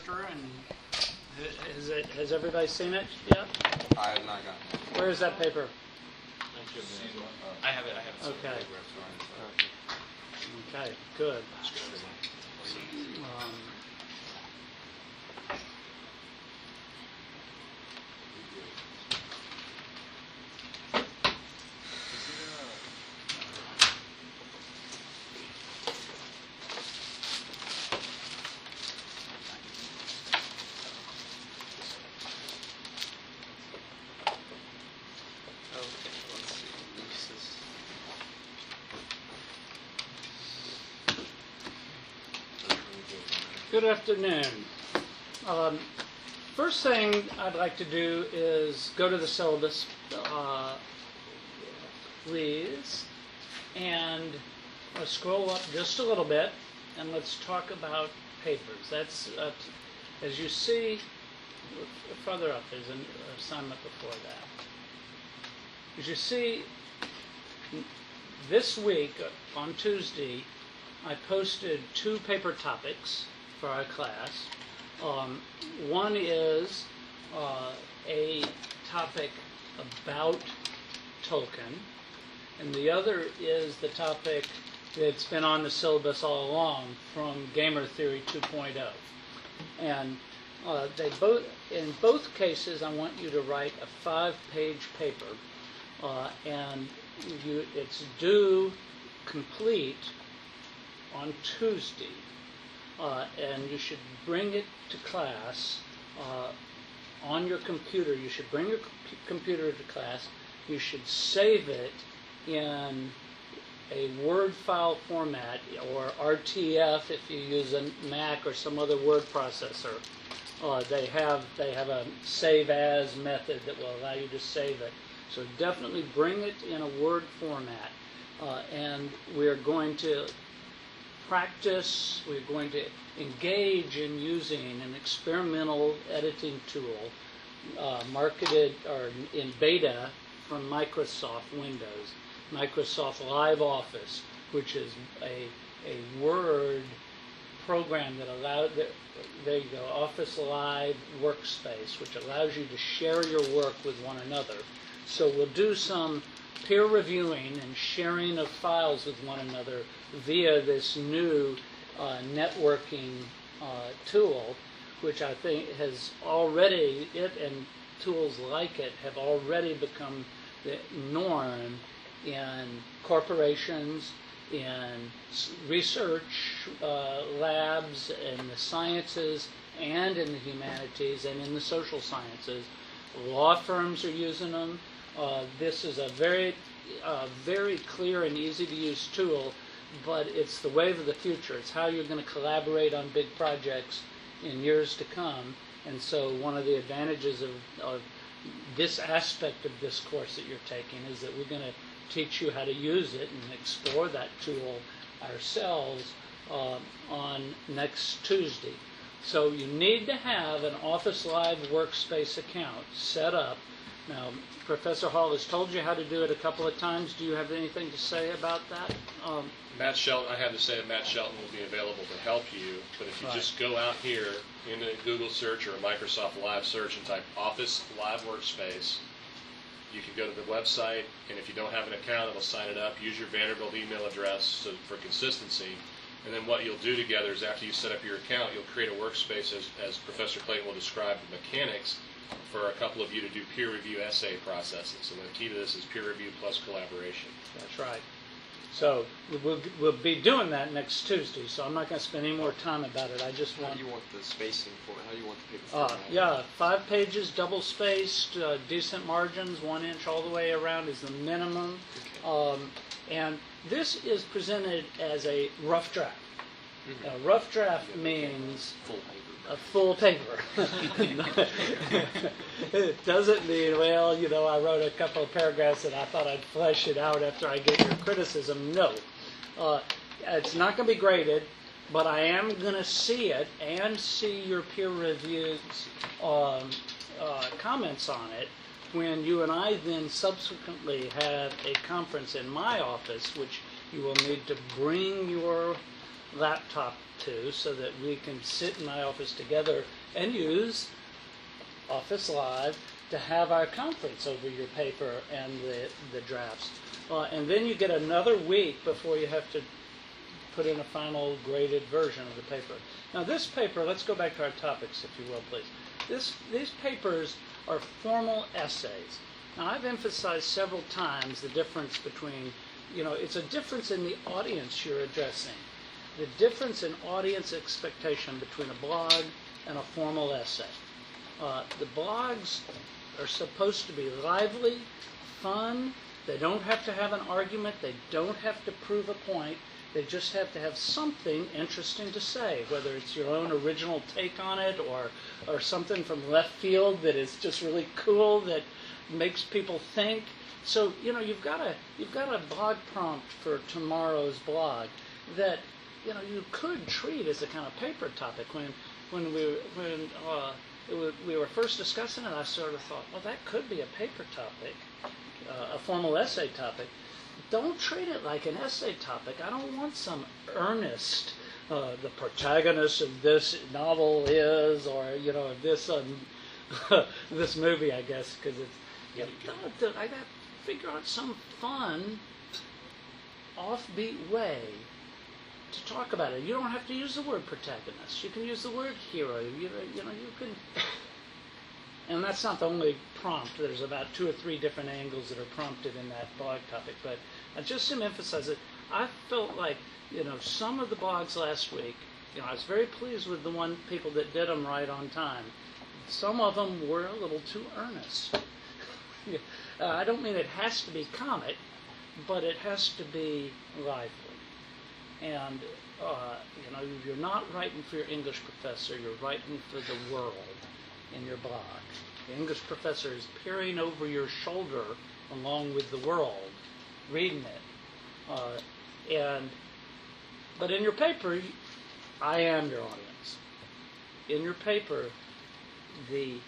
literature, and has everybody seen it yet? I have not gotten it. Where is that paper? I have it. Okay. Okay, good. Good afternoon. First thing I'd like to do is go to the syllabus, please, and scroll up just a little bit, and let's talk about papers. That's, as you see, further up, there's an assignment before that. As you see, this week, on Tuesday, I posted 2 paper topics for our class. One is a topic about Tolkien, and the other is the topic that's been on the syllabus all along from Gamer Theory 2.0. And in both cases, I want you to write a 5-page paper, and it's due complete on Tuesday. And you should bring it to class on your computer. You should bring your computer to class. You should save it in a Word file format, or RTF if you use a Mac or some other word processor. They have a save as method that will allow you to save it. So definitely bring it in a Word format. And we're going to practice, we're going to engage in using an experimental editing tool marketed or in beta from Microsoft Windows, Microsoft Live Office, which is a Word program that allows, there you go, Office Live Workspace, which allows you to share your work with one another. So we'll do some peer reviewing and sharing of files with one another via this new networking tool, which I think has already, it and tools like it have already become the norm in corporations, in research labs, in the sciences and in the humanities and in the social sciences. Law firms are using them. This is a very clear and easy to use tool, but it's the wave of the future. It's how you're going to collaborate on big projects in years to come. And so one of the advantages of this aspect of this course that you're taking is that we're going to teach you how to use it and explore that tool ourselves on next Tuesday. So you need to have an Office Live Workspace account set up. Now, Professor Hall has told you how to do it a couple of times. Do you have anything to say about that? Matt Shelton, I have to say that Matt Shelton will be available to help you, but if you just go out here in a Google search or a Microsoft Live search and type Office Live Workspace, you can go to the website, and if you don't have an account, it'll sign it up. Use your Vanderbilt email address for consistency. And then what you'll do together is after you set up your account, you'll create a workspace, as Professor Clayton will describe the mechanics, for a couple of you to do peer review essay processes. So the key to this is peer review plus collaboration. That's right. So we'll be doing that next Tuesday, so I'm not going to spend any more time about it. I just want... How do you want the spacing for it? How do you want the paper format? Yeah, 5 pages, double-spaced, decent margins, 1 inch all the way around is the minimum. Okay. And this is presented as a rough draft. Mm-hmm. A rough draft means... A full paper. It doesn't mean, well, you know, I wrote a couple of paragraphs and I thought I'd flesh it out after I get your criticism. No. It's not going to be graded, but I am going to see it and see your peer reviews comments on it when you and I then subsequently have a conference in my office, which you will need to bring your laptop to so that we can sit in my office together and use Office Live to have our conference over your paper and the drafts. And then you get another week before you have to put in a final graded version of the paper. Now this paper, let's go back to our topics, if you will, please. These papers are formal essays. Now I've emphasized several times the difference between, it's a difference in the audience you're addressing. The difference in audience expectation between a blog and a formal essay. The blogs are supposed to be lively, fun. They don't have to have an argument. They don't have to prove a point. They just have to have something interesting to say, whether it's your own original take on it or something from left field that is just really cool that makes people think. So, you've got a blog prompt for tomorrow's blog that, you could treat as a kind of paper topic. When we were first discussing it, I sort of thought, well, that could be a paper topic, a formal essay topic. Don't treat it like an essay topic. I don't want some earnest, the protagonist of this novel is, or, this this movie, I guess, because it's, I got to figure out some fun, offbeat way to talk about it. You don't have to use the word protagonist. You can use the word hero. You can. And that's not the only prompt. There's about 2 or 3 different angles that are prompted in that blog topic. But just to emphasize it, I felt like, some of the blogs last week, I was very pleased with the people that did them right on time. Some of them were a little too earnest. I don't mean it has to be comic, but it has to be lively. And, you're not writing for your English professor, you're writing for the world in your blog. The English professor is peering over your shoulder along with the world, reading it. But in your paper, I am your audience. In your paper, you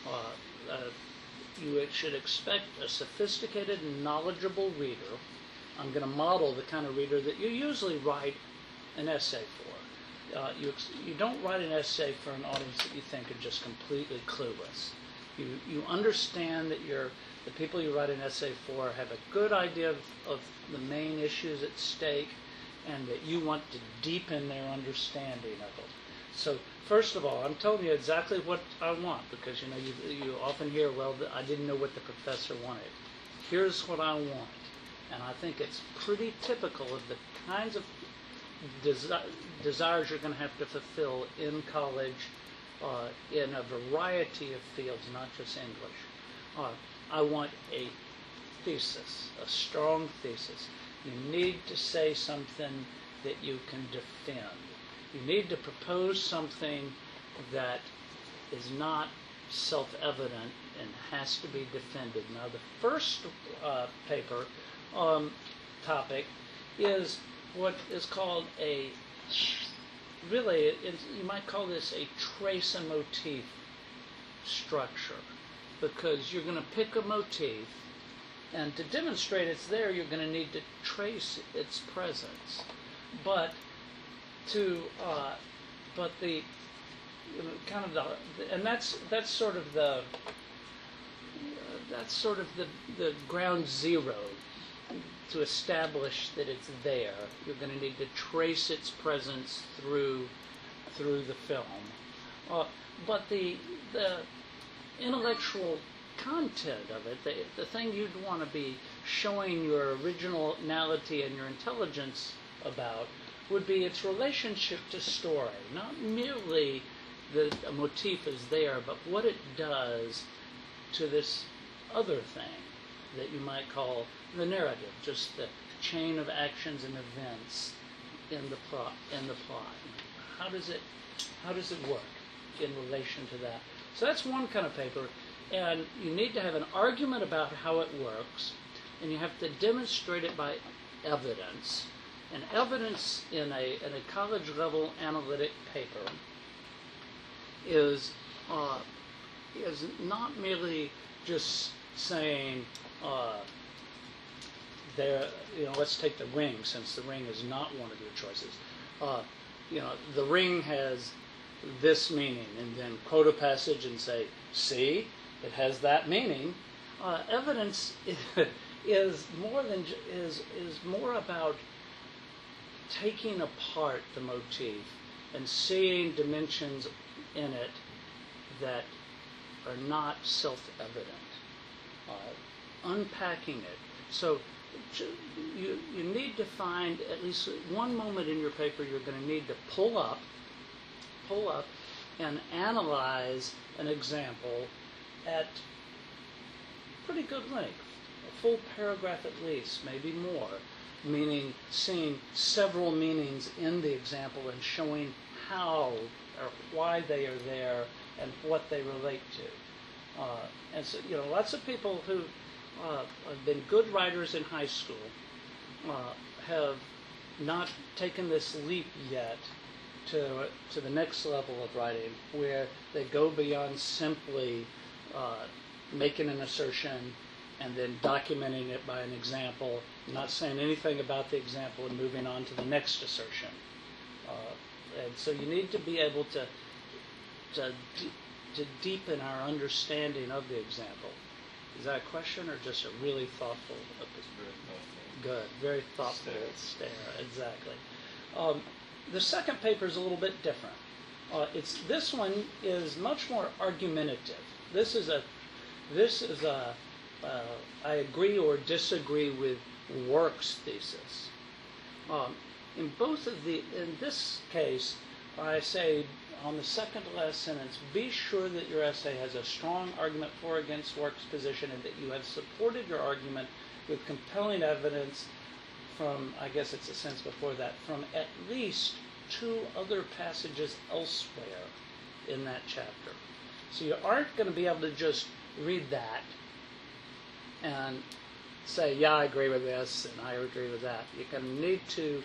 should expect a sophisticated and knowledgeable reader. I'm going to model the kind of reader that you usually write an essay for. You don't write an essay for an audience that you think are just completely clueless. You understand that the people you write an essay for have a good idea of the main issues at stake, and that you want to deepen their understanding of it. So first of all, I'm telling you exactly what I want, because you often hear, well, I didn't know what the professor wanted. Here's what I want. And I think it's pretty typical of the kinds of desires you're going to have to fulfill in college in a variety of fields, not just English. I want a thesis, a strong thesis. You need to say something that you can defend. You need to propose something that is not self-evident and has to be defended. Now, the first paper topic is what is called you might call this a trace a motif structure, because you're going to pick a motif, and to demonstrate it's there, you're going to need to trace its presence. But that's sort of the ground zero. To establish that it's there, you're going to need to trace its presence through the film. But the intellectual content of it, the thing you'd want to be showing your originality and your intelligence about, would be its relationship to story. Not merely a motif is there, but what it does to this other thing that you might call the narrative, just the chain of actions and events in the plot. How does it work in relation to that? So that's one kind of paper, and you need to have an argument about how it works, and you have to demonstrate it by evidence. And evidence in a college level analytic paper is not merely just saying let's take The Ring, since The Ring is not one of your choices. the ring has this meaning, and then quote a passage and say, see, it has that meaning. Evidence is more about taking apart the motif and seeing dimensions in it that are not self-evident, unpacking it. So you need to find at least one moment in your paper you're going to need to pull up and analyze an example at pretty good length, a full paragraph at least, maybe more, meaning seeing several meanings in the example and showing how or why they are there and what they relate to. And so, lots of people who have been good writers in high school have not taken this leap yet to the next level of writing, where they go beyond simply making an assertion and then documenting it by an example, not saying anything about the example and moving on to the next assertion. And so you need to be able to deepen our understanding of the example. Is that a question or just a really thoughtful? Good, very thoughtful stare. Exactly. The second paper is a little bit different. This one is much more argumentative. This is a I agree or disagree with works thesis. In this case, I say on the second to last sentence, be sure that your essay has a strong argument for or against works position and that you have supported your argument with compelling evidence from, I guess it's a sentence before that, from at least 2 other passages elsewhere in that chapter. So you aren't going to be able to just read that and say, yeah, I agree with this and I agree with that. You're going to need to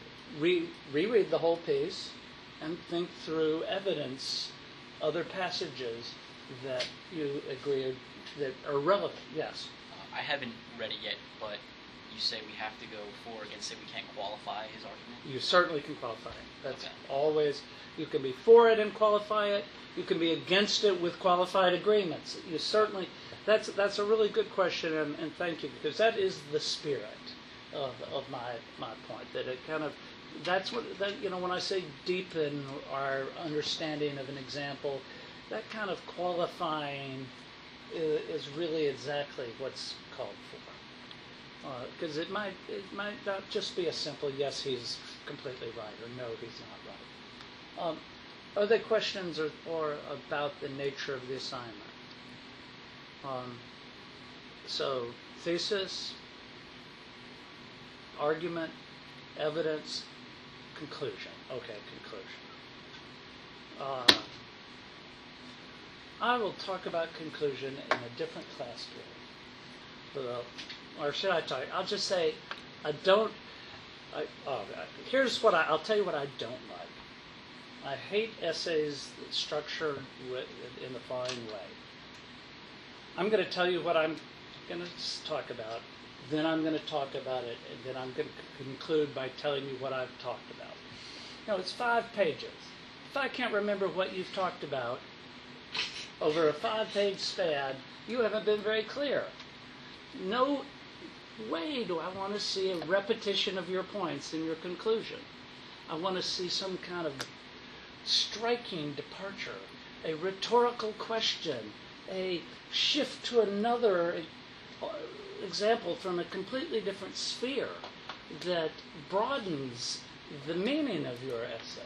reread the whole piece and think through evidence, other passages that you agree that are relevant. Yes? I haven't read it yet, but you say we have to go for or against it. We can't qualify his argument? You certainly can qualify it. That's okay. Always, you can be for it and qualify it. You can be against it with qualified agreements. You certainly, that's a really good question, and thank you, because that is the spirit of my point, that it kind of, that's what, when I say deepen our understanding of an example, that kind of qualifying is really exactly what's called for. Because it might not just be a simple, yes, he's completely right, or no, he's not right. Are there questions or about the nature of the assignment? So, thesis, argument, evidence, conclusion. Okay, conclusion. I will talk about conclusion in a different class period. Or should I talk? I'll just say, here's what I'll tell you what I don't like. I hate essays structured in the following way. I'm going to tell you what I'm going to talk about, then I'm going to talk about it, and then I'm going to conclude by telling you what I've talked about. It's 5 pages. If I can't remember what you've talked about over a 5-page span, you haven't been very clear. No way do I want to see a repetition of your points in your conclusion. I want to see some kind of striking departure, a rhetorical question, a shift to another example from a completely different sphere that broadens the meaning of your essay.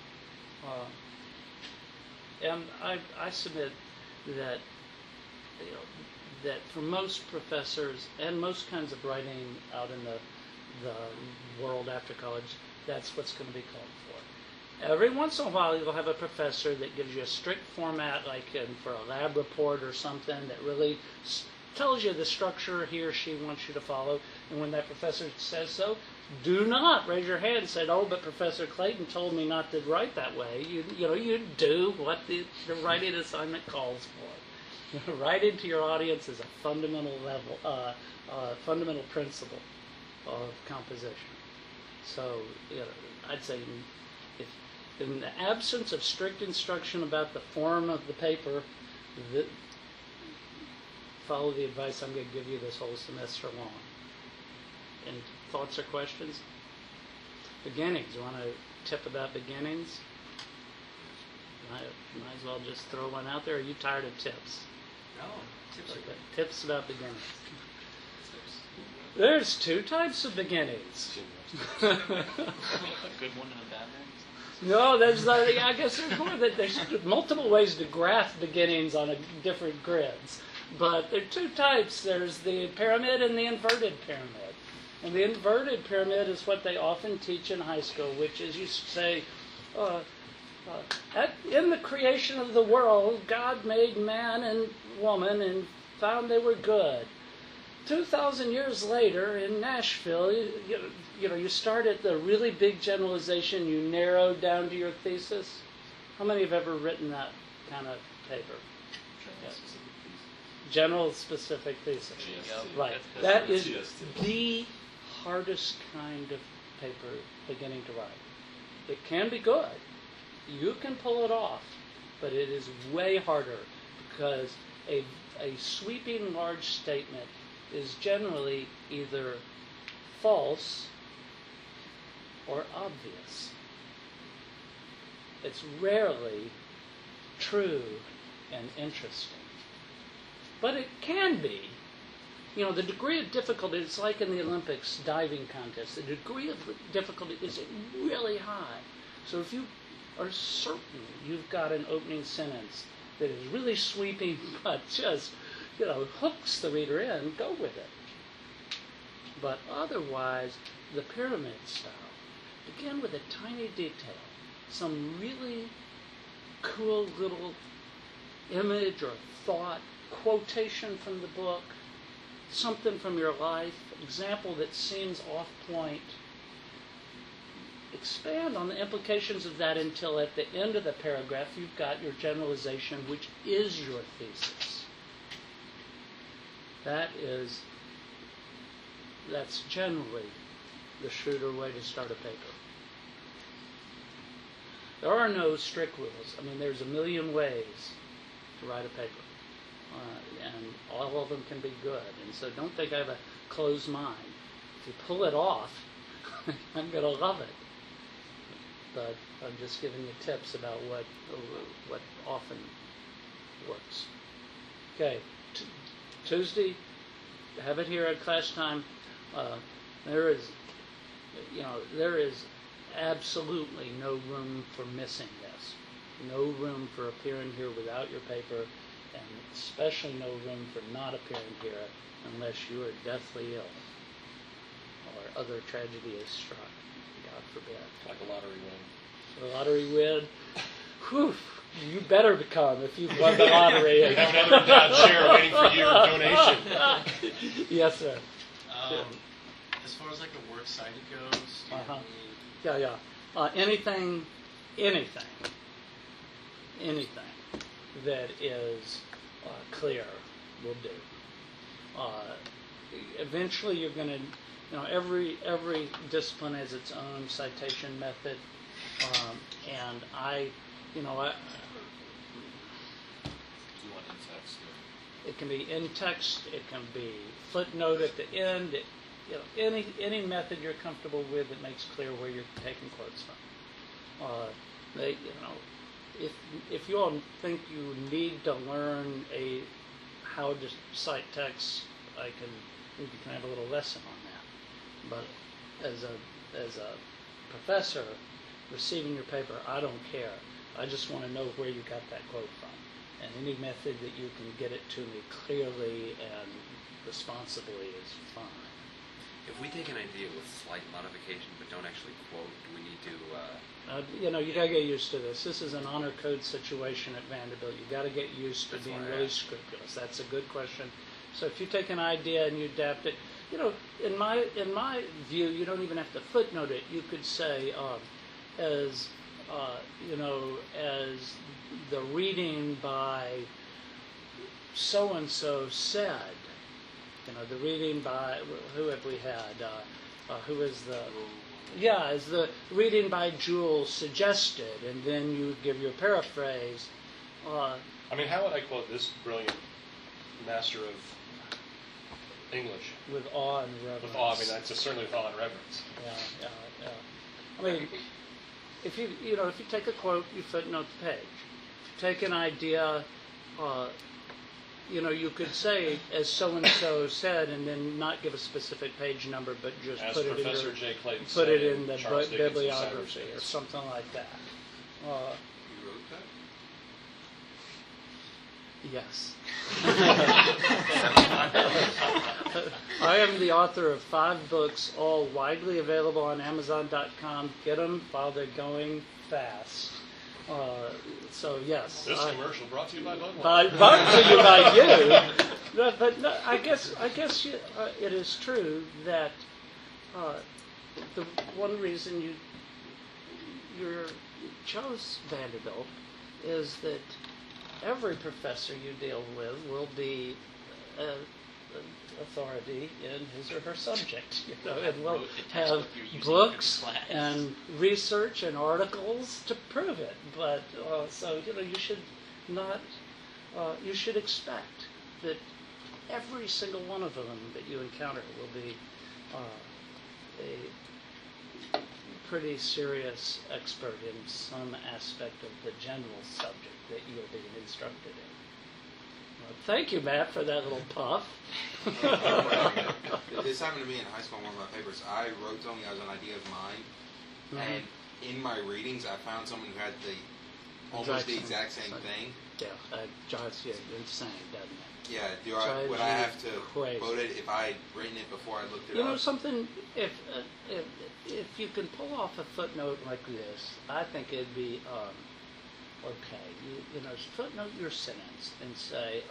And I submit that that for most professors and most kinds of writing out in the world after college, that's what's going to be called for. Every once in a while, you'll have a professor that gives you a strict format, like for a lab report or something, that really tells you the structure he or she wants you to follow. And when that professor says so, do not raise your hand and say, "Oh, but Professor Clayton told me not to write that way." You do what the writing assignment calls for. Writing to your audience is a fundamental fundamental principle of composition. So, I'd say if, in the absence of strict instruction about the form of the paper, follow the advice I'm going to give you this whole semester long. Any thoughts or questions? Beginnings. You want a tip about beginnings? Might as well just throw one out there. Are you tired of tips? No, tips are Okay. good. Tips about beginnings. There's two types of beginnings. A good one and a bad one. No, I guess there's more. There's multiple ways to graph beginnings on different grids, but there are two types. There's the pyramid and the inverted pyramid. And the inverted pyramid is what they often teach in high school, which is you say, in the creation of the world, God made man and woman and found they were good. 2,000 years later in Nashville, you start at the really big generalization, you narrow down to your thesis. How many have ever written that kind of paper? Yes. General specific thesis. Right. That is the hardest kind of paper beginning to write. It can be good. You can pull it off, but it is way harder because a sweeping large statement is generally either false or obvious. It's rarely true and interesting. But it can be. The degree of difficulty, it's like in the Olympics diving contest, the degree of difficulty is really high. So if you are certain you've got an opening sentence that is really sweeping but just hooks the reader in, go with it. But otherwise, the pyramid style, begin with a tiny detail, some really cool little image or thought, quotation from the book, something from your life, example that seems off point. Expand on the implications of that until at the end of the paragraph you've got your generalization, which is your thesis. That's generally the shrewder way to start a paper. There are no strict rules. There's a million ways to write a paper. And all of them can be good. And so don't think I have a closed mind. If you pull it off, I'm going to love it. But I'm just giving you tips about what often works. Okay. Tuesday, have it here at class time. There is absolutely no room for missing this. No room for appearing here without your paper, and especially no room for not appearing here unless you are deathly ill or other tragedy is struck. God forbid. Like a lottery win. A lottery win. Whew. You better become if you've won the lottery. We have another endowed chair waiting for your donation. Yes, sir. As far as like a works cited goes, do you Yeah. Anything that is clear will do. Eventually, you're going to, every discipline has its own citation method, and it can be in text, it can be footnote at the end. Any method you're comfortable with that makes clear where you're taking quotes from. If you all think you need to learn how to cite text, we can have a little lesson on that. But as a professor receiving your paper, I don't care. I just want to know where you got that quote from. And any method that you can get it to me clearly and responsibly is fine. If we take an idea with slight modification but don't actually quote, do we need to... you got to get used to this. This is an honor code situation at Vanderbilt. You got to get used to being really scrupulous. That's a good question. So if you take an idea and you adapt it, in my view, you don't even have to footnote it. You could say, as the reading by so and so said. The reading by, who have we had? Who is the Yeah, as the reading by Jules suggested, and then you give your paraphrase. I mean, how would I quote this brilliant master of English? With awe and reverence. With awe, I mean, that's certainly with awe and reverence. Yeah. I mean, if you take a quote, you footnote the page. If you take an idea, you could say, as so-and-so said, and then not give a specific page number, but just As put it Professor in J. Clayton put said it in the Charles Dickens' bibliography Cyrus or Days. something like that. You wrote that? Yes. I am the author of 5 books, all widely available on Amazon.com. Get them while they're going fast. So yes. This commercial brought to you by Budweiser. Brought to you by you. But no, I guess it is true that the one reason you chose Vanderbilt is that every professor you deal with will be an authority in his or her subject, and will have books and research and articles to prove it. But so you should not. You should expect that every single one of them that you encounter will be a pretty serious expert in some aspect of the general subject that you'll be instructed in. Well, thank you, Matt, for that little puff. This happened to me in high school in one of my papers. I wrote something as an idea of mine, and in my readings, I found someone who had almost the exact same thing. Yeah, it drives you insane, doesn't it? Yeah, would I have to quote it if I had written it before I looked it up? Something, if you can pull off a footnote like this, I think it'd be okay. Footnote your sentence and say,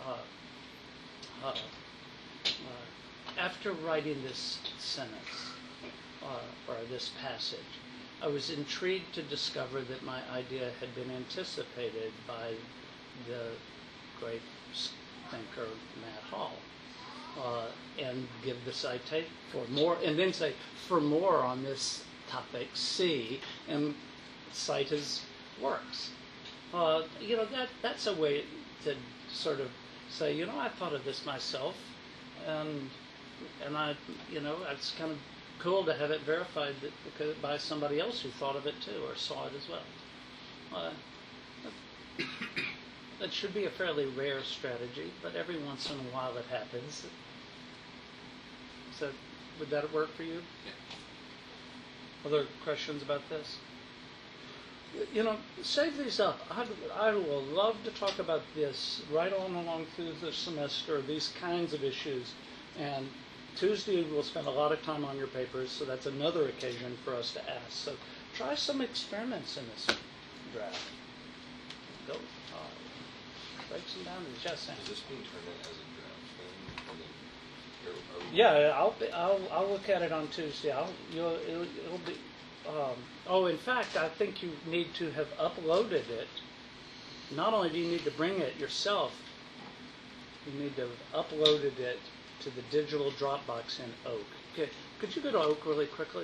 after writing this sentence or this passage, I was intrigued to discover that my idea had been anticipated by the great thinker Matt Hall, and give the citation for more, and then say for more on this topic, see, and cite his works. That's a way to sort of say, I thought of this myself, and I, it's kind of cool to have it verified by somebody else who thought of it too or saw it as well. That should be a fairly rare strategy, but every once in a while it happens. So, would that work for you? Yeah. Other questions about this? Save these up. I will love to talk about this right on along through the semester, these kinds of issues. And Tuesday we'll spend a lot of time on your papers, so that's another occasion for us to ask. So try some experiments in this draft. Go. Break some boundaries. Yes, Sam. Is this being turned in as a draft thing? Yeah, I'll look at it on Tuesday. It'll be. In fact, I think you need to have uploaded it. Not only do you need to bring it yourself, you need to have uploaded it to the digital Dropbox in Oak. Okay, could you go to Oak really quickly?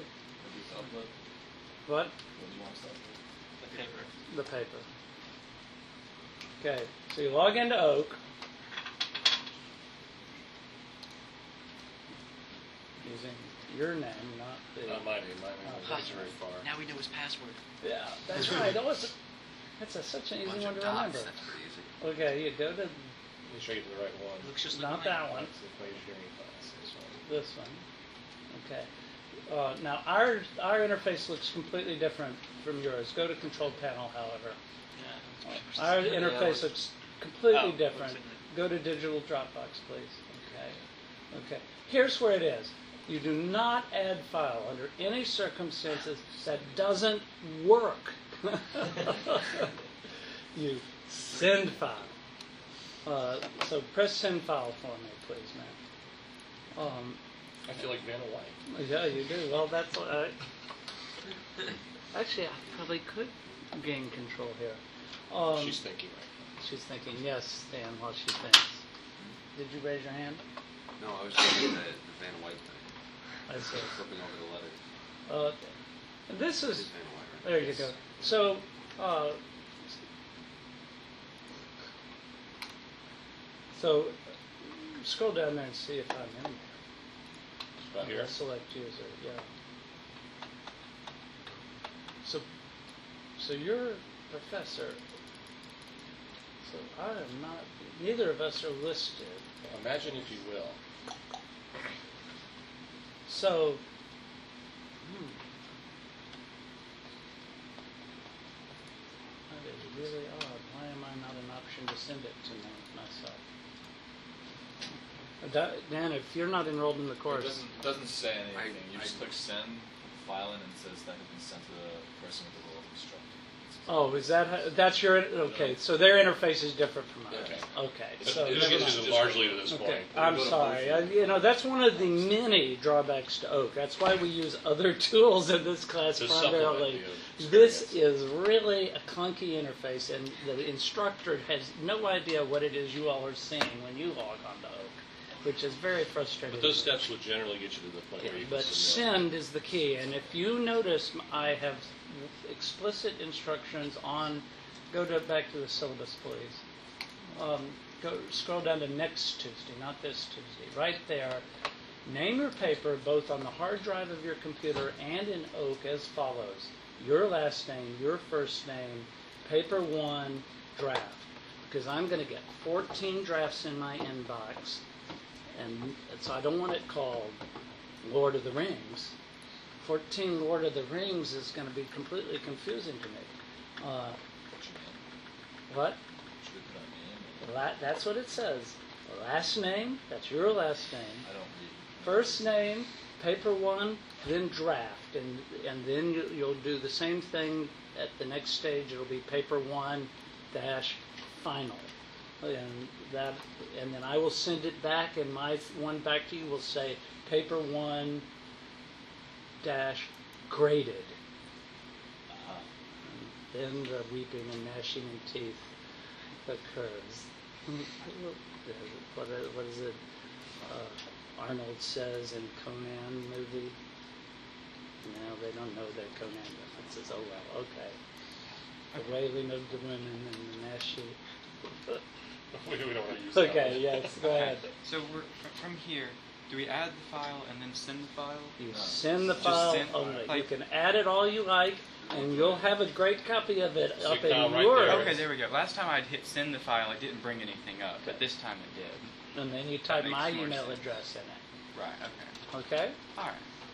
What? The paper. The paper. Okay, so you log into Oak. Using your name, not the... Not my name. My name is very far. Now we know his password. Yeah, that's right. That's such an easy one to remember. That's pretty easy. Okay, you go to Make sure you get the right one. Looks just not like that one, That's the equation hearing class. this This one. one. Okay. Now our interface looks completely different from yours. Go to Control Panel, however. Our interface looks completely different. Go to Digital Dropbox, please. Okay. Here's where it is. You do not add file under any circumstances. That doesn't work. You send file. So press send file for me, please, man. I feel like Vanna White. Yeah, you do. Well, that's actually I probably could gain control here. She's thinking right She's thinking, yes, Stan, while she thinks. Did you raise your hand? No, I was thinking the Vanna White thing. I see. Flipping over the letter. And this It is, is Van Wyver. there you go. So, scroll down there and see if I'm in there. About here. Select user, yeah. So you're a professor. So I am not, neither of us are listed. Imagine, if you will, So, that is really odd. Why am I not an option to send it to myself? Dan, if you're not enrolled in the course, It doesn't say anything. You just I- click send, file in, and it says that has been sent to the person with the role of instructor. oh, is that that's your okay? So their interface is different from ours. Okay. Okay, it'll so get never you mind. to largely to this Okay, point. I'm Go to sorry. Motion. That's one of the many drawbacks to Oak. That's why we use other tools in this class To primarily. supplement the This experience. is really a clunky interface, and the instructor has no idea what it is you all are seeing when you log on to Oak, which is very frustrating. But those steps would generally get you to the point Yeah, where you but can submit. send is the key, and if you notice, I have explicit instructions on. Go back to the syllabus, please. Scroll down to next Tuesday, not this Tuesday. Right there, name your paper both on the hard drive of your computer and in Oak as follows: your last name, your first name, paper 1, draft. Because I'm going to get 14 drafts in my inbox, and so I don't want it called Lord of the Rings. 14 Lord of the Rings is going to be completely confusing to me. What? Should we put our name? That's what it says. Last name, that's your last name. I don't read. First name, paper 1, then draft. And then you'll do the same thing at the next stage. It'll be paper 1 dash final. And then I will send it back, and my one back to you will say paper 1 dash graded. Then the weeping and gnashing of teeth occurs. What is it? Arnold says in Conan movie. No, they don't know their Conan references. Oh well, okay. The wailing of the women and the gnashing. We don't want to use that Okay, one. yes, go ahead. So we're, from here, do we add the file and then send the file? You No. send the Just file send- only. You like- can add it all you like, and you'll have a great copy of it Stick up in file right Word. there. Okay, there we go. Last time I'd hit send the file, it didn't bring anything up, but this time it did. And then you type Makes my more email sense. address in it. Right, okay. Okay? Alright.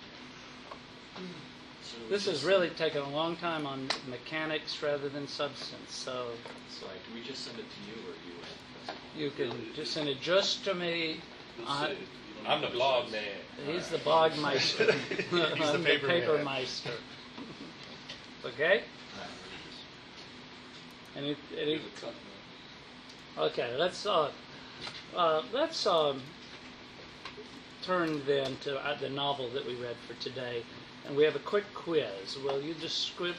So This has really taken a long time on mechanics rather than substance, so So like, do we just send it to you, or you? you can just send it just to me. I'm the blog man. He's the Bogmeister. He's the I'm paper man. Papermeister. Okay? Any, okay, let's turn then to the novel that we read for today, and we have a quick quiz. Will you distribute?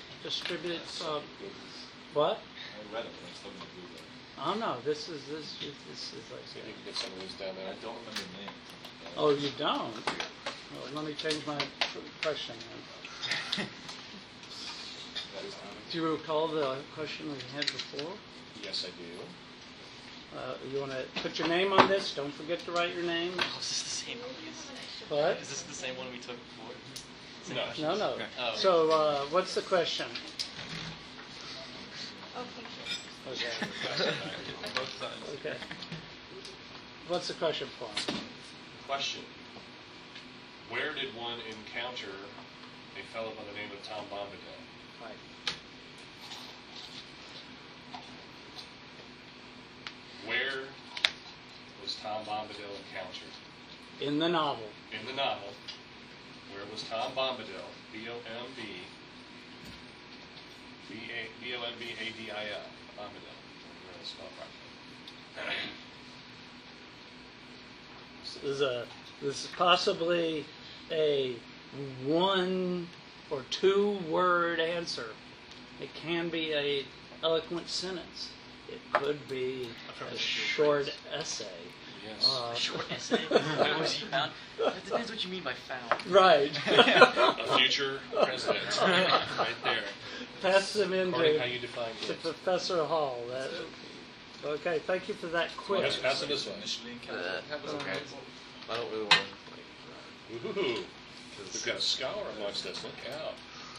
What? I read it, but I'm still gonna Google it. Oh no, this is like. See if you can get some of these down I there. don't remember the name. Oh, you don't? Well, let me change my question then. Do you recall the question we had before? Yes, I do. You want to put your name on this? Don't forget to write your name. Oh, is this the same one? What? Is this the same one we took before? Same No. question? No, no. Okay. Oh. So, what's the question? Okay. Both sides. Okay. What's the question for? Question. Where did one encounter a fellow by the name of Tom Bombadil? Right. Where was Tom Bombadil encountered? In the novel. In the novel, where was Tom Bombadil, B-O-M-B-A-D-I-L, Bombadil, I'm going to spell properly. This is possibly a 1 or 2 word answer. It can be a eloquent sentence. It could be a short essay. Yes. A short essay. What was he found? That depends what you mean by found. Right. A future president, right there. Pass them in According how to you define to kids. Professor Hall. Okay, thank you for that quiz. Pass it this way. Okay. I don't really want to. Ooh, we've got a scholar amongst us. Look out.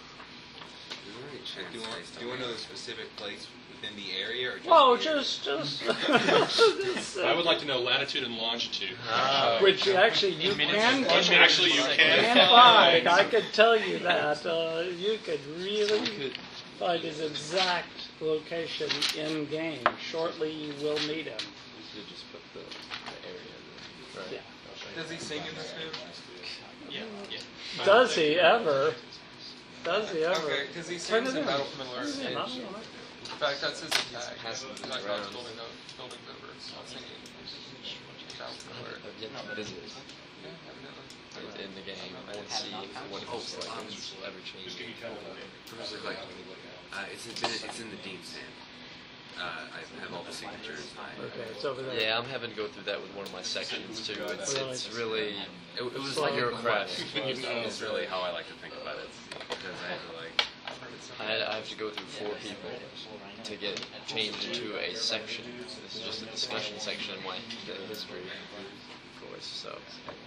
Do you want to know the specific place within the area, or just Oh, the area? just I would like to know latitude and longitude. which actually you can Actually, you can find. I could tell you that. You could really find his exact location in game. Shortly, you will meet him. You could just put the area. Right. Yeah. Does he sing in this movie? Yeah. Does he ever? Does he ever? Okay, because he Turn sings it in in. Battle for Middle Earth. Turn it in. In fact, that's his attack. Has to be Like around. building over. It's not singing. Battle for Middle Earth. I've yet to visit Yeah, evidently. in the game. I want to see what it looks like. If it's ever Just changed. give you kind of a Like, it's in the Dean's Hand. I have all the signatures. Okay, it's over there. Yeah, I'm having to go through that with one of my sections too. It's Really? it was Slow. like bureaucratic. You know. Is really how I like to think about it, because I have to I have to go through 4 people to get changed into a section. This is just a discussion section in my history course. So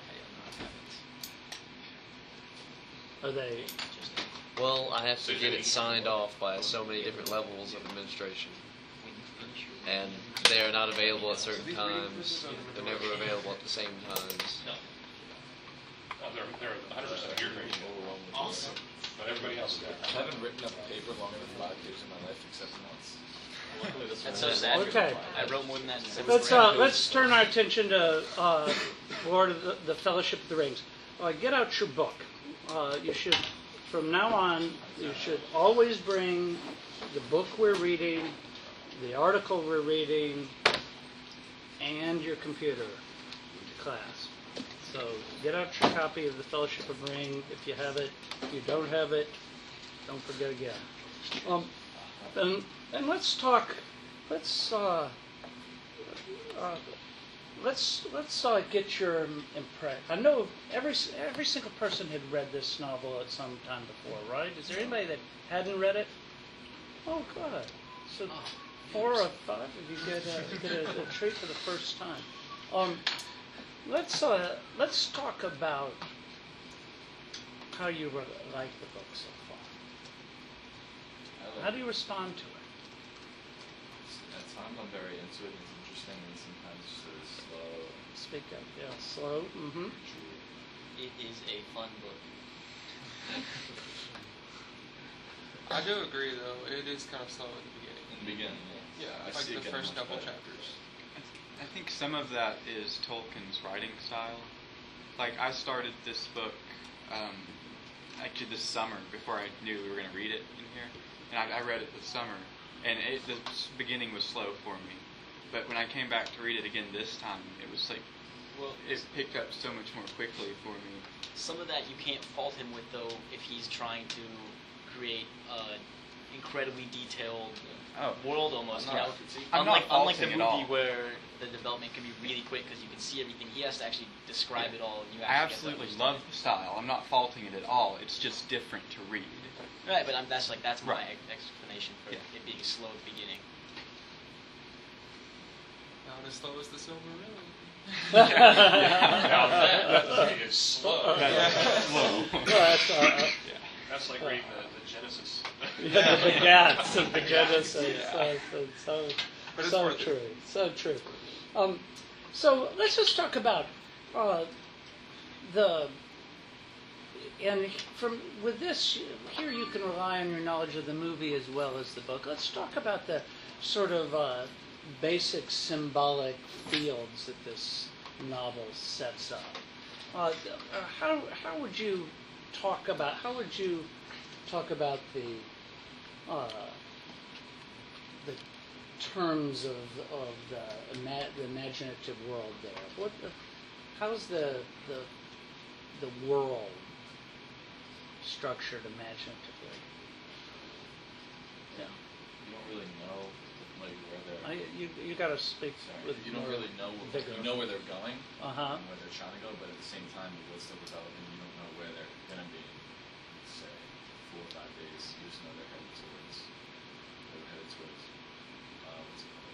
Are they? well, I have to get it signed off by so many different levels of administration. And they're not available at certain times. They're never available at the same times. They're 100% your grade. Awesome. But everybody else is there. I haven't written up a paper longer than 5 years in my life, except once. Luckily, this That's one so sad. Okay. I wrote more than that. Let's turn our attention to Lord of the Fellowship of the Rings. Get out your book. You should, from now on, you should always bring the book we're reading, the article we're reading, and your computer to class. So get out your copy of the Fellowship of the Ring if you have it. If you don't have it, don't forget again. And let's talk. Let's get your impression. I know every single person had read this novel at some time before, right? Is there anybody that hadn't read it? Oh, good. So 4 or 5 of you get a treat for the first time. Let's talk about how you like the book so far. How do you respond to it? At times I'm very into it and it's interesting, and sometimes it's really slow. Speak up, yeah. Slow. Mm-hmm. It is a fun book. I do agree, though. It is kind of slow at the beginning. In the beginning, Yeah, I like see the it getting first much couple better. chapters. I think some of that is Tolkien's writing style. Like, I started this book actually this summer before I knew we were going to read it in here. And I read it this summer, and the beginning was slow for me. But when I came back to read it again this time, it was like, Well, it picked up so much more quickly for me. some of that you can't fault him with, though, if he's trying to create an incredibly detailed world almost. I'm not Unlike the faulting movie it all. where the development can be really quick because you can see everything, he has to actually describe it all. And you I actually absolutely get to love the style. I'm not faulting it at all. It's just different to read. Right, but that's my Right. explanation for Yeah. it being slow at the beginning. Not as slow as the Silmarillion. Now that is slow. That's like reading the Genesis. The begats of the Genesis. But it's So worth it. true. So true. So let's just talk about with this here you can rely on your knowledge of the movie as well as the book. Let's talk about the sort of basic symbolic fields that this novel sets up. How would you talk about the terms of the imaginative world there? How's the world structured imaginatively? Yeah. You don't really know the like where they're. You got to speak with You don't more really know. vigor. You know where they're going Uh-huh. and where they're trying to go, but at the same time, the world's still developing. You don't know where they're going to be. Say 4 or 5 days. You just know they're headed towards. What's it called?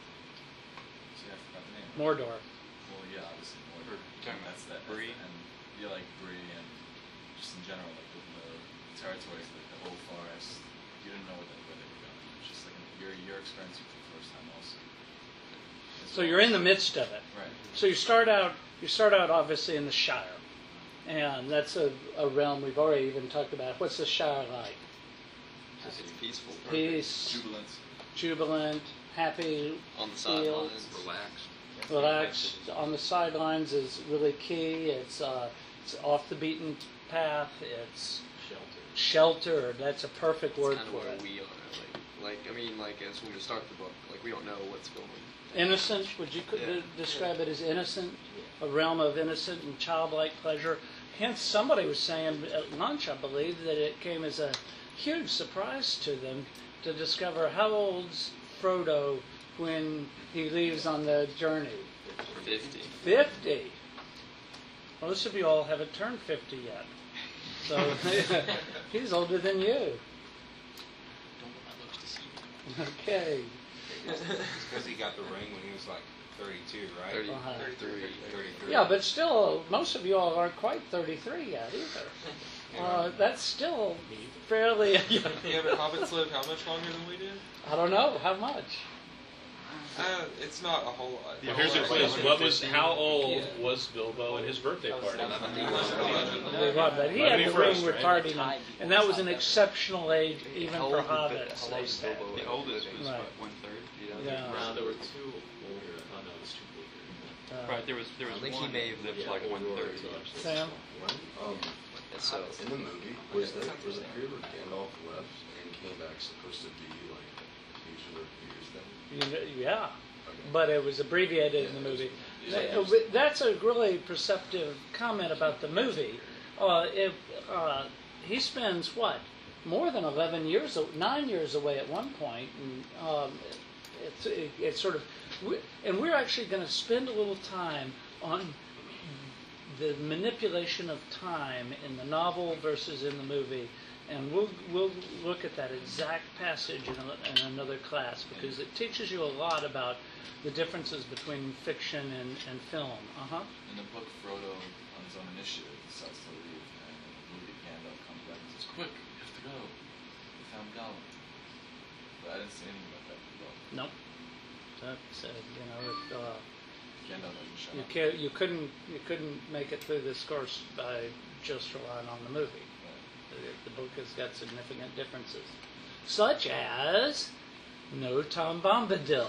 See, I forgot the name. Mordor. Well, yeah, obviously Mordor. Talking about That's that. Bree? And yeah, like Bree, and just in general, like the territories, like the whole forest. You didn't know where they were going. It's just like you're experiencing for the first time also. So you're in the midst of it. Right. So you start out obviously in the Shire, and that's a realm we've already even talked about. What's the Shire like? It's peaceful. Peace, jubilant, happy, On the feel, sidelines, relaxed. relaxed. On the sidelines is really key. It's off the beaten path. It's sheltered. That's a perfect word That's kind for of where it. we are. Like as when we start the book, like we don't know what's going. Innocent, would you describe it as innocent? A realm of innocent and childlike pleasure. Hence, somebody was saying at lunch, I believe, that it came as a huge surprise to them to discover how old's Frodo when he leaves on the journey. 50. 50. Most of you all haven't turned 50 yet. So he's older than you. Don't let my looks deceive you. Okay. It's because he got the ring when he was like 32, right? 33. 33. Yeah, but still, most of you all aren't quite 33 yet either. That's still fairly. Yeah, but hobbits live how much longer than we did? I don't know how much. It's not a whole lot. Well, here's the quiz. How old was Bilbo at his birthday party? But he had the ring retarding him, and that was an exceptional age even for hobbits. They said. The oldest was Right. what, 1/3? Yeah. There were 2 older. I thought that was 2 older. Right, there was I think one he may have that was like 1/3. Sam? So In the movie, was the period where Gandalf left and came back supposed to be like Legion of Fears then? Yeah, but it was abbreviated in the movie. That's a really perceptive comment about the movie. He spends what, more than 9 years away at one point, and it's sort of, and we're actually going to spend a little time on the manipulation of time in the novel versus in the movie. And we'll look at that exact passage in another class because it teaches you a lot about the differences between fiction and film. In the book, Frodo, on his own initiative, decides to leave, and in the movie, Gandalf comes back and says, "Quick, you have to go. We found Gollum." But I didn't say anything about that in the book. Nope. That's if Gandalf doesn't show up. you couldn't make it through this course by just relying on the movie. The book has got significant differences, such as no Tom Bombadil.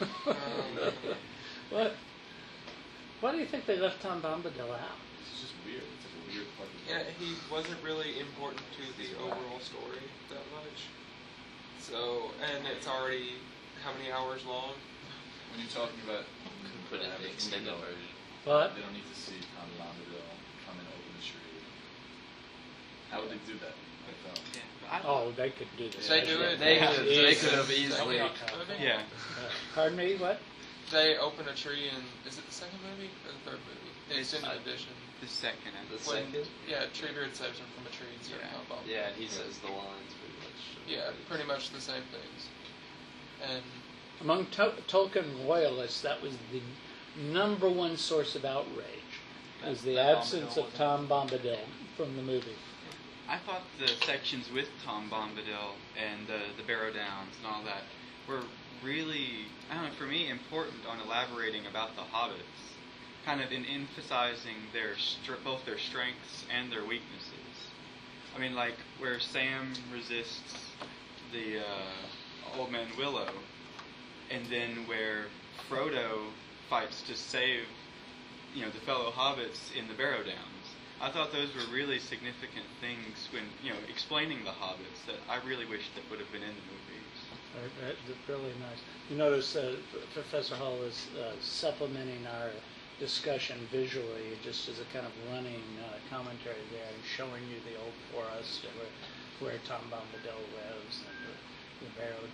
What? Why do you think they left Tom Bombadil out? It's just weird. It's like a weird part of the Yeah, book. he wasn't really important to the overall story that much. So, and it's already how many hours long? When you're talking about put it in the extended version. What? They don't need to see Tom Bombadil come and open the tree. How would they do that? Oh, they could do this. They do it. They could have easily. Yeah. Pardon me, what? They open a tree in, is it the second movie or the third movie? The extended edition. The second. The When, second? yeah, Treebeard saves him from a tree and starts Tom Bombadil. Yeah, and he says the lines pretty much. Yeah, pretty much the same things. And Among Tolkien royalists, that was the number one source of outrage, was the That absence Bombadil of Tom Bombadil from the movie. I thought the sections with Tom Bombadil and the Barrow Downs and all that were really, I don't know, for me, important on elaborating about the hobbits, kind of in emphasizing both their strengths and their weaknesses. I mean, like where Sam resists the old man Willow, and then where Frodo fights to save, the fellow hobbits in the Barrow Downs. I thought those were really significant things when, explaining the hobbits that I really wish that would have been in the movies. That's really nice. You notice Professor Hall is supplementing our discussion visually, just as a kind of running commentary there, and showing you the old forest where Tom Bombadil lives, and the Barrow Downs,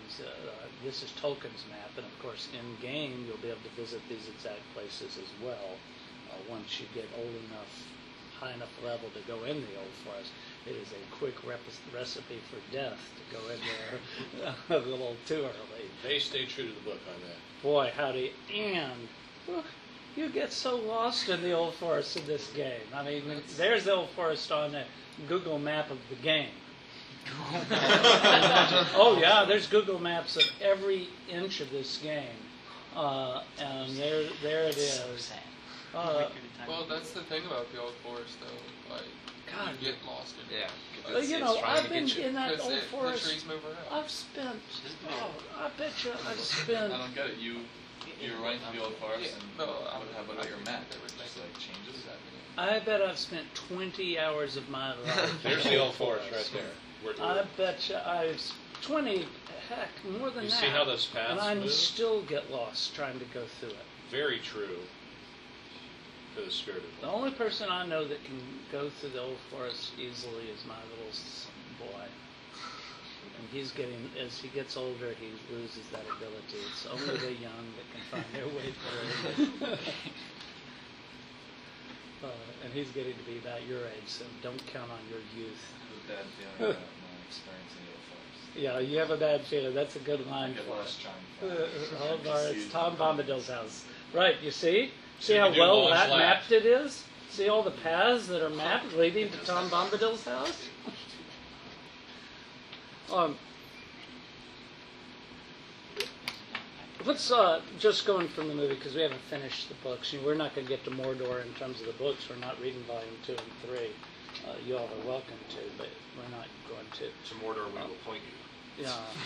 things. This is Tolkien's map, and of course, in game, you'll be able to visit these exact places as well. Once you get high enough level to go in the Old Forest, it is a quick recipe for death to go in there a little too early. They stay true to the book on that. Boy, howdy! And look, you get so lost in the Old Forest in this game. I mean, there's the Old Forest on the Google map of the game. Oh yeah, there's Google Maps of every inch of this game, and there it is. Well, that's the thing about the Old Forest, though. Like, God, you get lost in it. Yeah. You know, I've been in that Because Old Forest. the trees move around. I've spent. Oh, I bet you I've spent. I don't get it. You're right in the Old Forest, and No, what about your map? They would Just like changes. I bet I've spent 20 hours of my life. There's the Old Forest right there. I bet you I've 20. Heck, more than You that. see how those paths and I move? still get lost trying to go through it. Very true to the spirit of The it. only person I know that can go through the Old Forest easily is my little boy. And he's getting, as he gets older, he loses that ability. It's only the young that can find their way through it. And he's getting to be about your age, so don't count on your youth. I have a bad feeling about my experience in the Old Forest. Yeah, you have a bad feeling. That's a good I line get for lost it. trying to find It's Tom Bombadil's house. Right, you see? See You how can do well one that flat. mapped it is? See all the paths that are mapped leading to Tom Bombadil's house? Let's just going from the movie, because we haven't finished the books. We're not going to get to Mordor in terms of the books. We're not reading volume 2 and 3. You all are welcome to, but we're not going to. To Mordor, we will point you.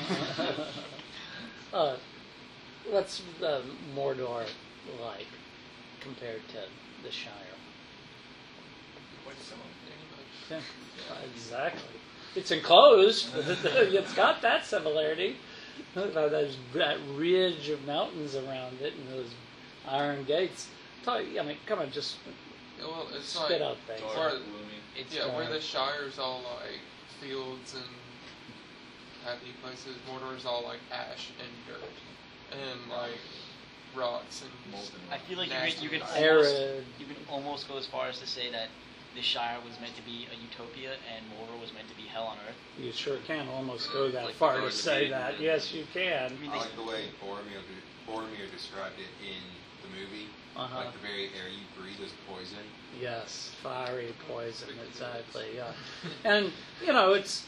Yeah. What's Mordor like compared to the Shire? Quite similar. Yeah, exactly. It's enclosed. It's got that similarity. There's that ridge of mountains around it and those iron gates. I mean, come on, just Well, it's spit like out things. where, It's where the Shire's all like fields and happy places. Mordor's all like ash and dirt and like rocks and I feel like nasty you can rocks. Arid. almost go as far as to say that the Shire was meant to be a utopia and Mordor was meant to be hell on earth. You sure can almost go that Like far the to Garden say of that. Eden. Yes, you can. I like the way Boromir described it in the movie. Uh-huh. Like the very air you breathe is poison. Yes, fiery poison, exactly. Yeah, and you know it's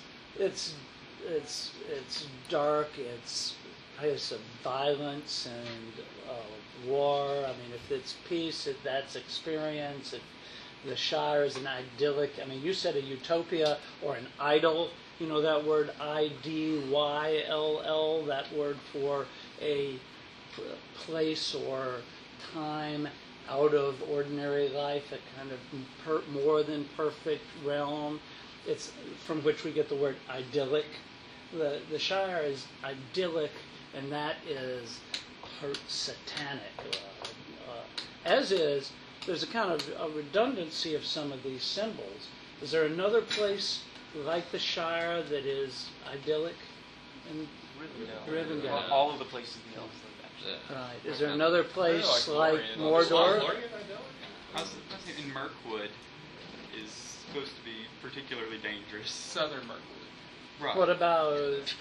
dark. It's of violence and war. I mean, if it's peace, that's experience. If the Shire is an idyllic. I mean, you said a utopia or an idyll. You know that word IDYLL. That word for a place or time out of ordinary life, a kind of more than perfect realm. It's from which we get the word idyllic. The Shire is idyllic, and that is satanic. As is, there's a kind of a redundancy of some of these symbols. Is there another place like the Shire that is idyllic? In Rivendell. All of the places the elves live, actually. Right. Is there another place like like Lorien. Mordor? I was thinking Mirkwood is supposed to be particularly dangerous. Southern Mirkwood. Right. What about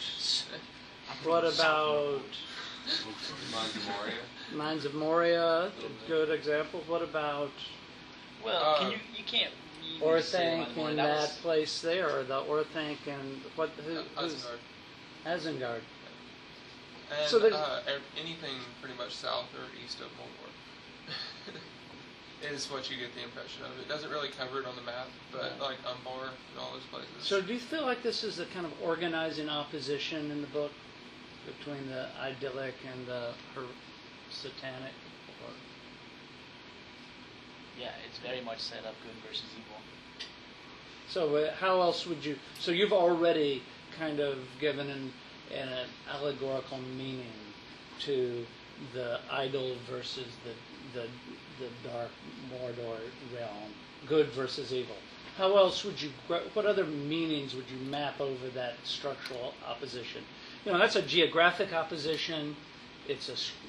Mines of Moria. Mines of Moria? Good example. What about Well, you can't really say Orthanc about Mordor. in That that was- place there, or the Orthanc and who's Isengard. Isengard? And So there's- anything pretty much south or east of Mordor is what you get the impression of. It doesn't really cover it on the map, but like Umbar and all those places. So do you feel like this is a kind of organizing opposition in the book between the idyllic and the satanic? Or Yeah, it's very much set up good versus evil. so how else would you? So you've already kind of given an allegorical meaning to the idol versus the dark Mordor realm, good versus evil. How else would you? What other meanings would you map over that structural opposition? that's a geographic opposition. It's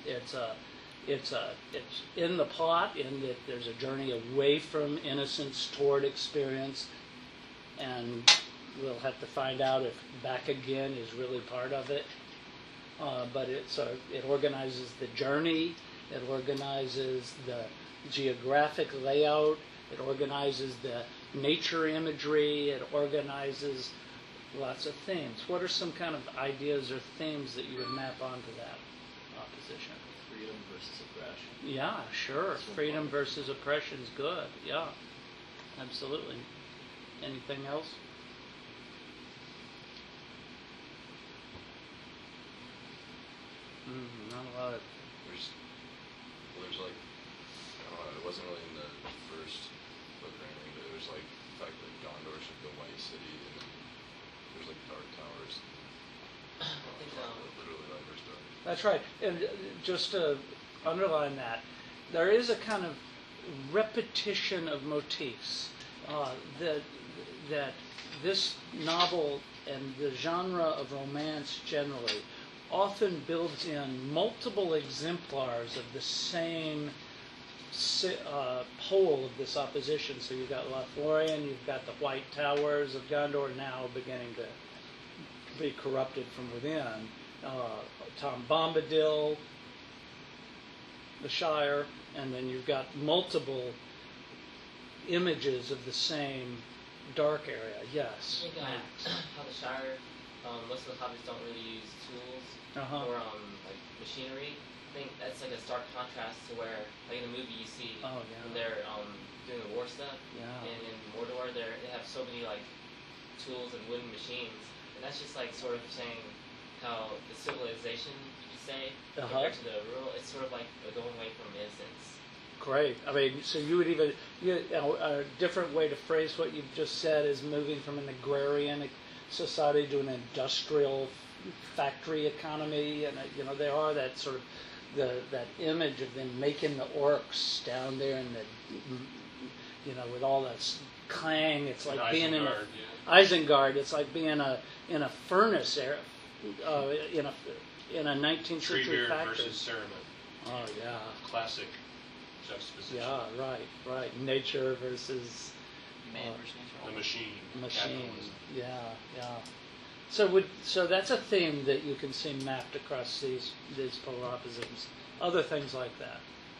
in the plot in that there's a journey away from innocence toward experience, and we'll have to find out if back again is really part of it. But it organizes the journey, it organizes the geographic layout, it organizes the nature imagery, it organizes lots of themes. What are some kind of ideas or themes that you would map onto that opposition? Freedom versus oppression. Yeah, sure. Freedom versus oppression is good. Yeah, absolutely. Anything else? Not a lot of. There's like, I don't know, it wasn't really in the first book or anything, but it was like the fact that Gondor should be a white city, and then there's like dark towers. Literally like there's dark. That's right. And just to underline that, there is a kind of repetition of motifs that this novel and the genre of romance generally often builds in multiple exemplars of the same pole of this opposition. So you've got Lothlorien, you've got the White Towers of Gondor now beginning to be corrupted from within. Tom Bombadil, the Shire, and then you've got multiple images of the same dark area. Yes. I think how the Shire, most of the hobbits don't really use tools or like machinery. I think that's like a stark contrast to where, like in the movie, you see when they're doing the war stuff. Yeah. And in Mordor, they have so many like tools and wooden machines, and that's just like sort of saying how the civilization, you say, compared to the rural, it's sort of like going away from innocence. Great. I mean, so you would even, a different way to phrase what you've just said is moving from an agrarian society to an industrial factory economy, and there are that sort of that image of them making the orcs down there in the, with all that clang. It's like being in Isengard. It's like being in a furnace there, in a 19th century factory. Versus Ceremon. Oh yeah. Classic juxtaposition. Yeah, right. Nature versus man versus nature. The machine. Machine. Yeah. So that's a theme that you can see mapped across these polar opposites. Other things like that.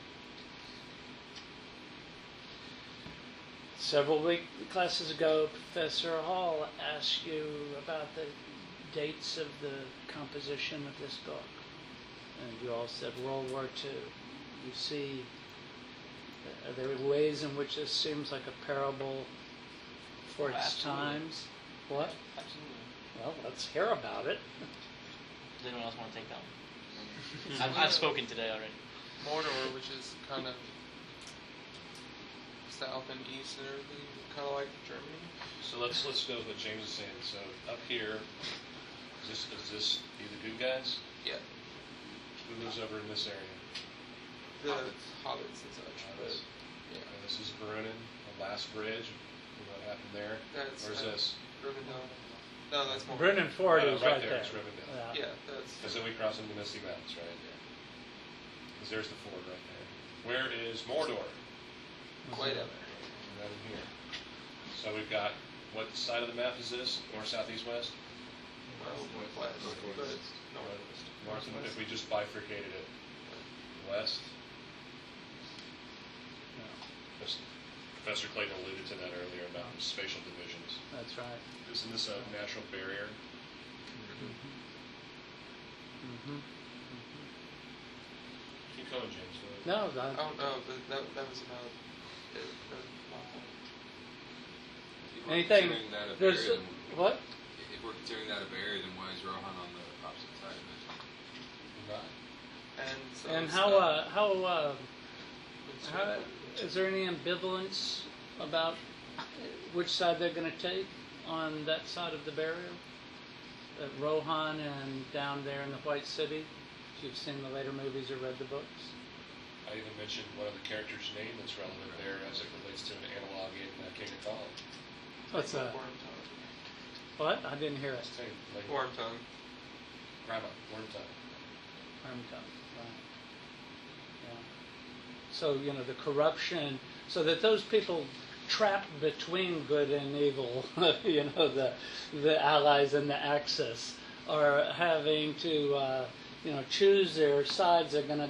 Several classes ago, Professor Hall asked you about the dates of the composition of this book, and you all said World War II. You see, are there ways in which this seems like a parable for its times? What? Absolutely. Well, let's hear about it. Does anyone else want to take that one? I've spoken today already. Mordor, which is kind of south and east and everything, kind of like Germany. So let's go with what James is saying. So up here, is this the good guys? Yeah. Who lives over in this area? The hobbits and such. But, yeah. And this is Brunnen, the last bridge. What happened there? Where's this? Rivendell. No, that's more. Brunnen Ford is right there. It's Rivendell. Yeah, that's. Because then we cross into Misty Mountains, right? Yeah. Because there's the ford right there. Where is Mordor? Way down there. Right in here. So we've got, what side of the map is this? North, south, east, west? West. North, and if we just bifurcated it, west? Professor Clayton alluded to that earlier about spatial divisions. That's right. Isn't this a natural barrier? Keep going, James. No, but that was about it. Anything? There's what? If we're considering that a barrier, then why is Rohan on the opposite side of it? And how is there any ambivalence about which side they're going to take on that side of the barrier? Rohan and down there in the White City? If you've seen the later movies or read the books. I even mentioned one of the characters' name that's relevant there as it relates to an analog in King of Kong. What's that? What? I didn't hear it. Wormtongue. Grandma, Wormtongue. Right. Yeah. So, the corruption, so that those people trapped between good and evil, the allies and the Axis, are having to, choose their sides. They're going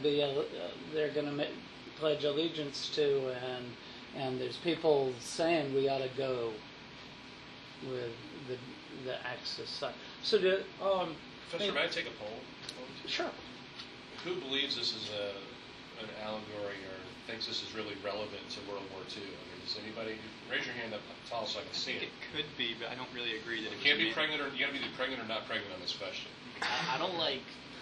to pledge allegiance to, and there's people saying we ought to go with the Axis side. So, Professor, may I take a poll? Sure. Who believes this is an allegory or thinks this is really relevant to World War II? I mean, does anybody raise your hand up tall so I can see it? It could be, but I don't really agree that you it can't be pregnant, or you got to be either pregnant or not pregnant on this question. I don't like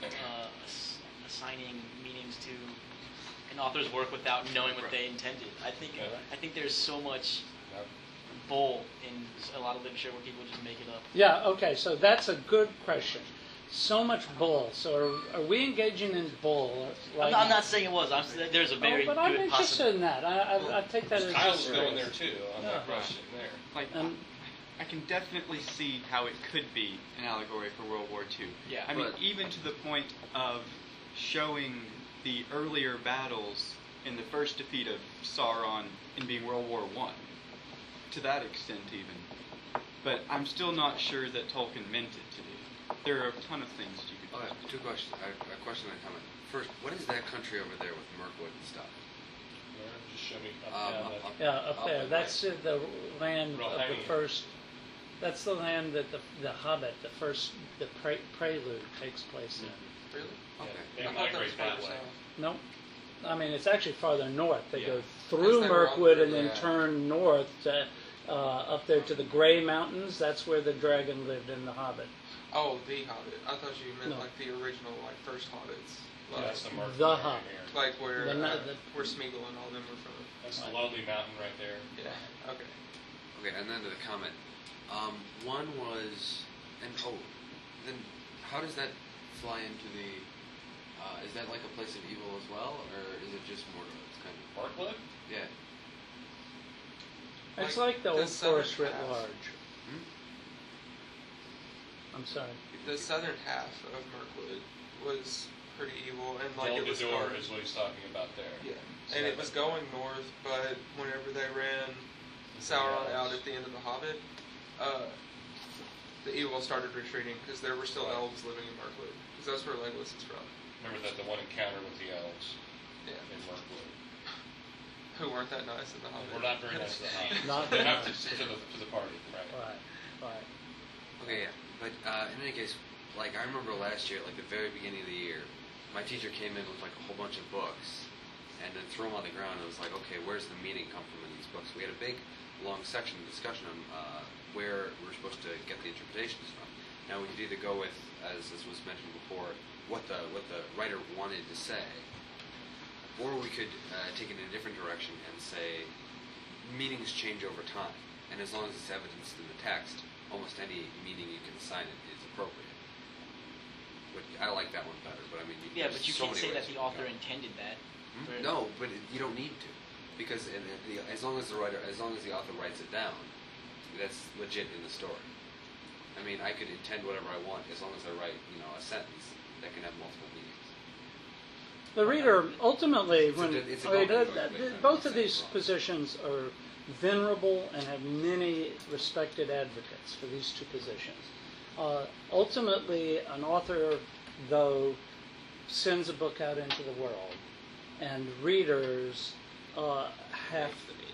assigning meanings to an author's work without knowing what they intended. I think there's so much bull in a lot of literature where people just make it up. Yeah. Okay. So that's a good question. So much bull. So are we engaging in bull? I'm not saying it was. There's a very but good I'm interested in that. I take that as Kyle's going there too on that question there. Like, I can definitely see how it could be an allegory for World War II. Yeah. I mean, even to the point of showing the earlier battles in the first defeat of Sauron in being World War I. To that extent, even. But I'm still not sure that Tolkien meant it to be. There are a ton of things that you could do. Two questions. A question and a comment. First, what is that country over there with Mirkwood and stuff? Just show me up there. That's the land of the first. That's the land that the Hobbit, the prelude takes place in. Really? Okay. I thought that was farther south. No. I mean, it's actually farther north. They go through Mirkwood and then turn north up there to the Grey Mountains. That's where the dragon lived in the Hobbit. Oh, the Hobbit. I thought you meant like the original, first Hobbits. Like, that's the Hobbit. Like where Smeagol and all them were from. That's the Lonely Mountain right there. Yeah. Okay. Okay, and then to the comment. One was, then how does that fly into the? Is that like a place of evil as well, or is it just Mordor? It's kind of Mirkwood? Yeah. It's like the Old Forest writ large. I'm sorry. The southern half of Mirkwood was pretty evil, and it was Dol is what he's talking about there. Yeah, and it was going north, but whenever they ran Sauron out at the end of the Hobbit, the evil started retreating because there were still elves living in Mirkwood, because that's where Legolas is from. Remember the one encounter with the elves? Yeah. In Mirkwood. Who weren't that nice in the Hobbit? We're not very nice to the Hobbit. Not they have to the party, right? Right. Okay, yeah. But in any case, I remember last year, the very beginning of the year, my teacher came in with a whole bunch of books, and then threw them on the ground. And it was like, okay, where's the meaning come from in these books? We had a big, long section of discussion on where we're supposed to get the interpretations from. Now we could either go with, as was mentioned before, what the writer wanted to say, or we could take it in a different direction and say meanings change over time, and as long as it's evidenced in the text, almost any meaning you can assign it is appropriate. I like that one better, but I mean, but you can't say that the author intended that. No, but you don't need to, because as long as the author writes it down, that's legit in the story. I mean, I could intend whatever I want as long as I write, a sentence that can have multiple meanings. The reader ultimately, both of these positions are venerable and have many respected advocates for these two positions. Ultimately, an author, though, sends a book out into the world, and readers have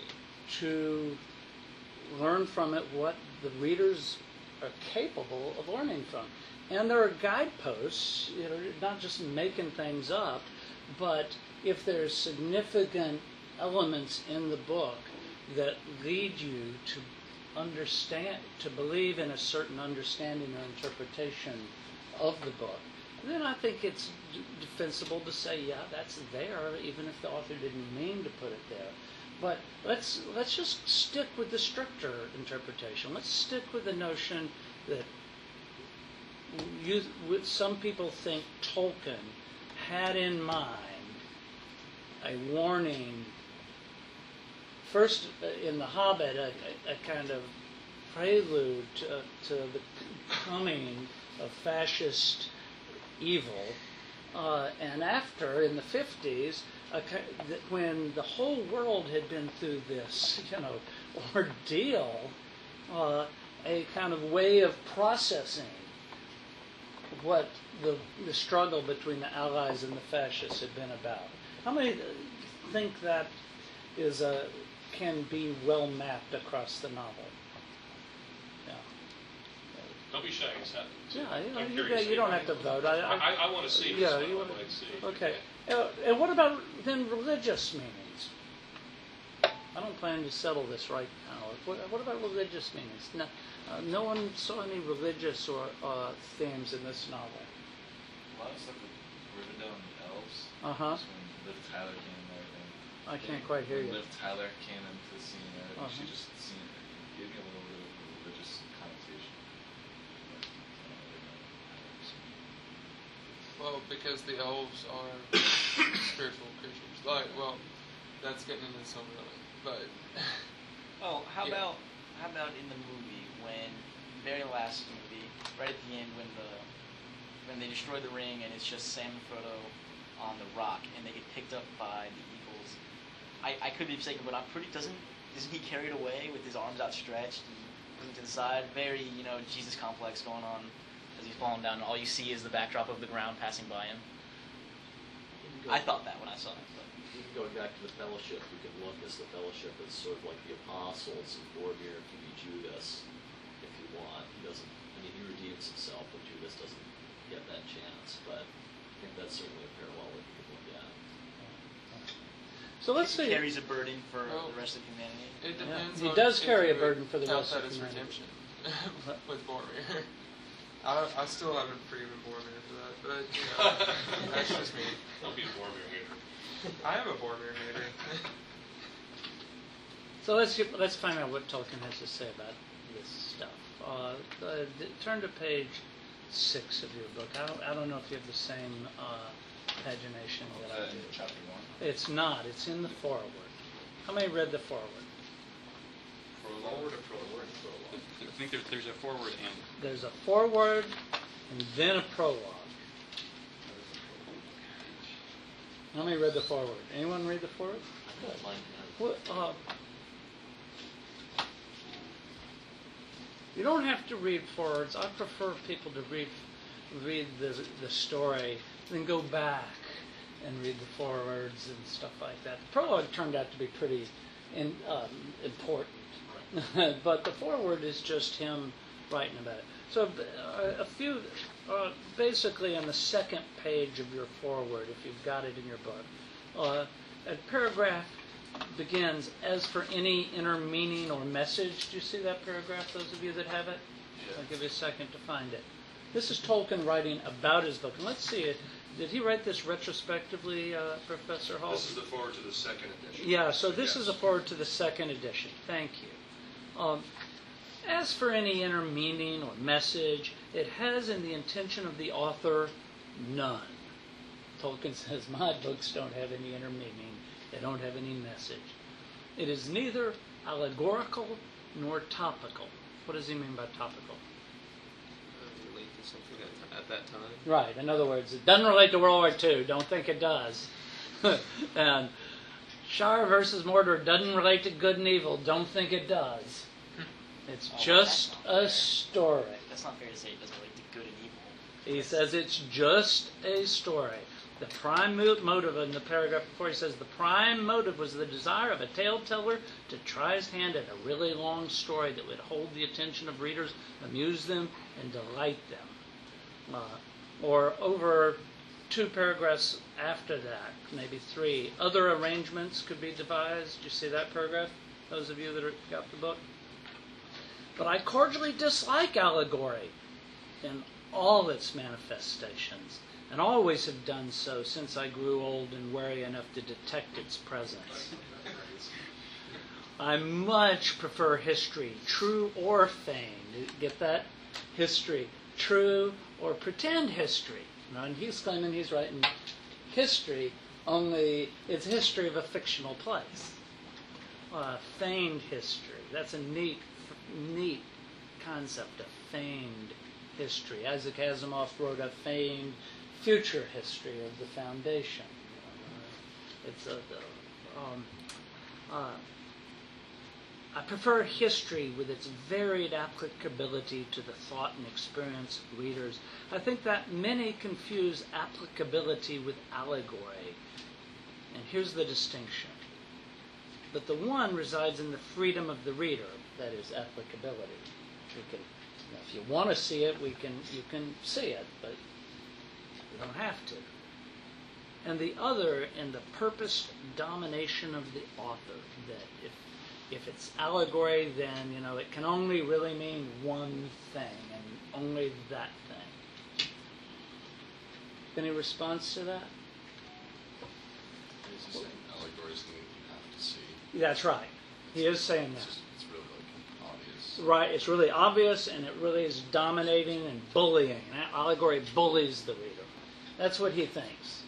to learn from it what the readers are capable of learning from. And there are guideposts, not just making things up, but if there's significant elements in the book that lead you to understand, to believe in a certain understanding or interpretation of the book, then I think it's defensible to say, yeah, that's there, even if the author didn't mean to put it there. But let's just stick with the stricter interpretation. Let's stick with the notion that some people think Tolkien had in mind a warning, first in The Hobbit, a kind of prelude to the coming of fascist evil. And after, in the 50s, when the whole world had been through this, ordeal, a kind of way of processing what the struggle between the Allies and the fascists had been about. How many think that can be well mapped across the novel? Yeah. Don't be shy. It's happening. Yeah, you don't have to vote. I want to see. Yeah, this. you I want want to see. Okay. And what about then religious meanings? I don't plan to settle this right now. What about religious meanings? No one saw any religious or themes in this novel. A lot of stuff with Rivendell and the elves. Uh-huh. That's when Liv Tyler came in there. And I can't quite hear you. Liv Tyler came into the scene and everything. Uh-huh. She just gave me a little bit of a religious connotation. Well, because the elves are spiritual creatures. That's getting into some really, but. Oh, how about in the movie when very last movie, right at the end when they destroy the ring and it's just Sam and Frodo on the rock and they get picked up by the eagles. I could be mistaken, but I'm pretty. Isn't he carried away with his arms outstretched and looking to the side? Very Jesus complex going on as he's falling down. And all you see is the backdrop of the ground passing by him. I thought that when I saw it. But. Even going back to the Fellowship, we can look as the Fellowship as sort of like the Apostles, and Boromir can be Judas if you want. He he redeems himself, but Judas doesn't get that chance. But I think that's certainly a parallel that you can look at. So let's see. He carries a burden for the rest of humanity. It depends. He on does if carry you a burden for the count rest that of as humanity. redemption with Boromir. I still haven't forgiven Boromir for that, but that's just me. Don't be a Boromir hater. I am a Boromir hater. So let's find out what Tolkien has to say about this stuff. Turn to page 6 of your book. I don't know if you have the same pagination that I do. Chapter 1. It's not. It's in the foreword. How many read the foreword? Forward or prologue? I think there's a forward and. There's a foreword and then a prologue. How many read the foreword? Anyone read the foreword? Good. You don't have to read forewords. I prefer people to read the story, then go back and read the forewords and stuff like that. The prologue turned out to be pretty important, but the foreword is just him writing about it. So basically on the second page of your foreword, if you've got it in your book, a paragraph begins, as for any inner meaning or message. Do you see that paragraph, those of you that have it? Yeah. I'll give you a second to find it. This is Tolkien writing about his book. And let's see it. Did he write this retrospectively, Professor Hall? This is the forward to the second edition. Yeah, so this is a forward to the second edition. Thank you. As for any inner meaning or message, it has in the intention of the author none. Tolkien says, my books don't have any inner meaning. They don't have any message. It is neither allegorical nor topical. What does he mean by topical? Relate to something at that time? Right. In other words, it doesn't relate to World War II. Don't think it does. And Shire versus Mordor doesn't relate to good and evil. Don't think it does. It's just a story. That's not fair to say it doesn't relate to good and evil. He says it's just a story. The prime motive in the paragraph before, he says the prime motive was the desire of a tale teller to try his hand at a really long story that would hold the attention of readers, amuse them, and delight them. Or over 2 paragraphs after that, maybe 3, other arrangements could be devised. Do you see that paragraph, those of you that got the book? But I cordially dislike allegory in all its manifestations, and always have done so since I grew old and wary enough to detect its presence. I much prefer history, true or feigned. Get that? History, true or pretend history. And he's claiming he's writing history, only it's history of a fictional place. Feigned history. That's a neat concept, a feigned history. Isaac Asimov wrote a feigned future history of the foundation. It's I prefer history with its varied applicability to the thought and experience of readers. I think that many confuse applicability with allegory. And here's the distinction. But the one resides in the freedom of the reader, that is, applicability. We can, if you want to see it, you can see it, but you don't have to. And the other in the purposed domination of the author, that if it's allegory, then it can only really mean one thing, and only that thing. Any response to that? He's just saying allegory is the thing you have to see. That's right. He is saying that. It's really obvious. Right. It's really obvious, and it really is dominating and bullying. Allegory bullies the reader. That's what he thinks.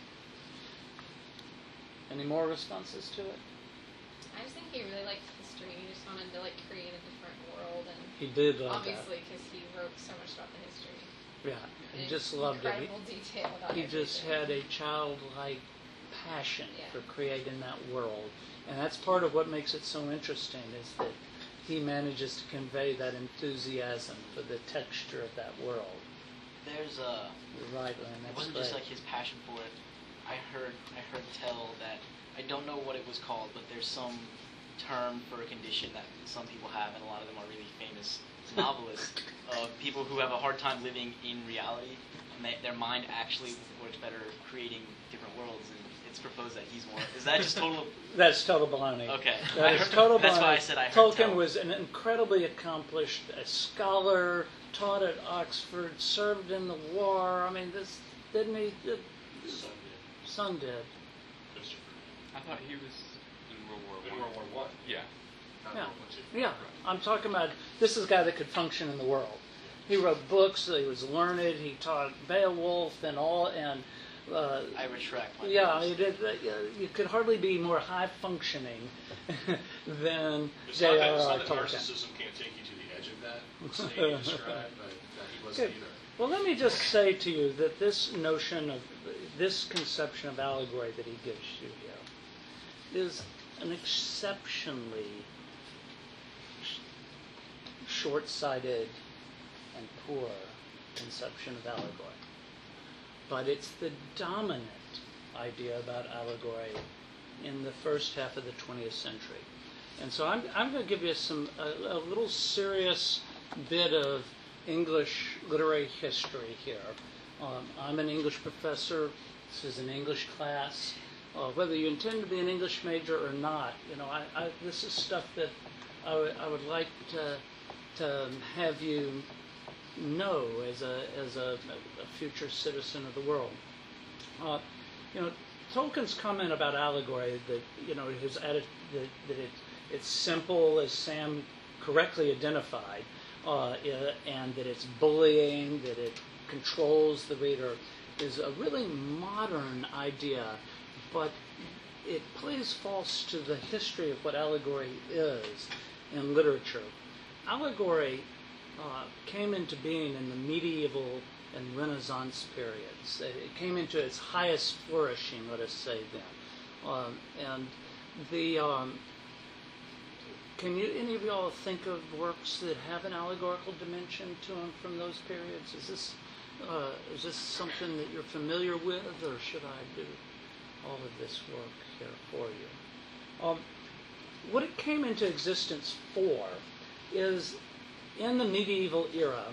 Any more responses to it? I just think he really liked history. He just wanted to create a different world, and he did love obviously because he wrote so much about the history. Yeah, he just loved it. Detail about he just had a childlike passion for creating that world, and that's part of what makes it so interesting. Is that he manages to convey that enthusiasm for the texture of that world. There's You're right, Lynn. It wasn't just his passion for it. I heard tell that, I don't know what it was called, but there's some term for a condition that some people have, and a lot of them are really famous novelists, of people who have a hard time living in reality, and their mind actually works better creating different worlds, and it's proposed that he's more. Is that just total? That's total baloney. Okay. That is total baloney. That's why I said I heard Tolkien tell. was an incredibly accomplished scholar, taught at Oxford, served in the war. I mean, didn't he? Son did. I thought he was in World War I. In World War I. Yeah. Yeah. I'm talking about, this is a guy that could function in the world. He wrote books, he was learned, he taught Beowulf and all, and I retract my you could hardly be more high functioning than It's J.R.R. not that Tolkien. narcissism can't take you to the edge of that state you described, but he wasn't Good. either. Well, let me just say to you that this notion of, this conception of allegory that he gives you here is an exceptionally short-sighted and poor conception of allegory. But it's the dominant idea about allegory in the first half of the 20th century. And so I'm going to give you a little serious bit of English literary history here. I'm an English professor. This is an English class. Whether you intend to be an English major or not, this is stuff that I would like to have you know as a future citizen of the world. Tolkien's comment about allegory, that his attitude that it's simple, as Sam correctly identified, and that it's bullying, that it controls the reader, is a really modern idea, but it plays false to the history of what allegory is in literature. Allegory came into being in the medieval and Renaissance periods. It came into its highest flourishing, let us say, then. Can any of y'all think of works that have an allegorical dimension to them from those periods? Is this something that you're familiar with, or should I do all of this work here for you? What it came into existence for is, in the medieval era,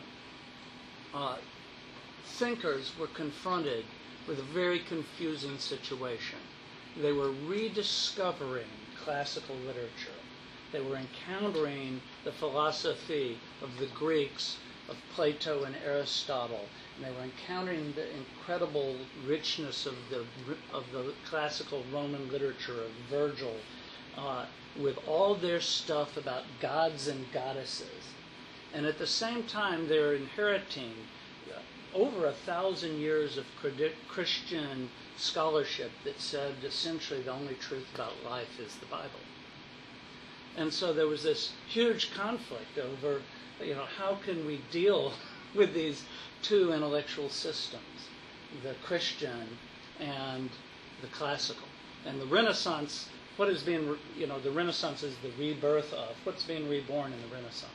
thinkers were confronted with a very confusing situation. They were rediscovering classical literature. They were encountering the philosophy of the Greeks, of Plato and Aristotle, and they were encountering the incredible richness of the classical Roman literature of Virgil, with all their stuff about gods and goddesses. And at the same time, they're inheriting over 1,000 years of Christian scholarship that said essentially the only truth about life is the Bible. And so there was this huge conflict over, how can we deal with these two intellectual systems? the Christian, and the classical. And the Renaissance, what is being, the Renaissance is the rebirth of, what's being reborn in the Renaissance?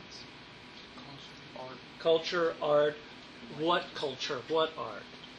Culture, art. What culture? What art?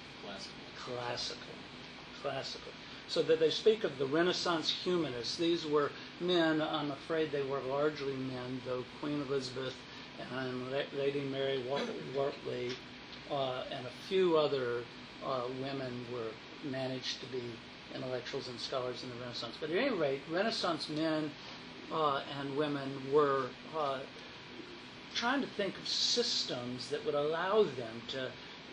Classical. So that they speak of the Renaissance humanists. These were men, I'm afraid they were largely men, though Queen Elizabeth and Lady Mary Wortley and a few other women managed to be intellectuals and scholars in the Renaissance. But at any rate, Renaissance men and women were trying to think of systems that would allow them to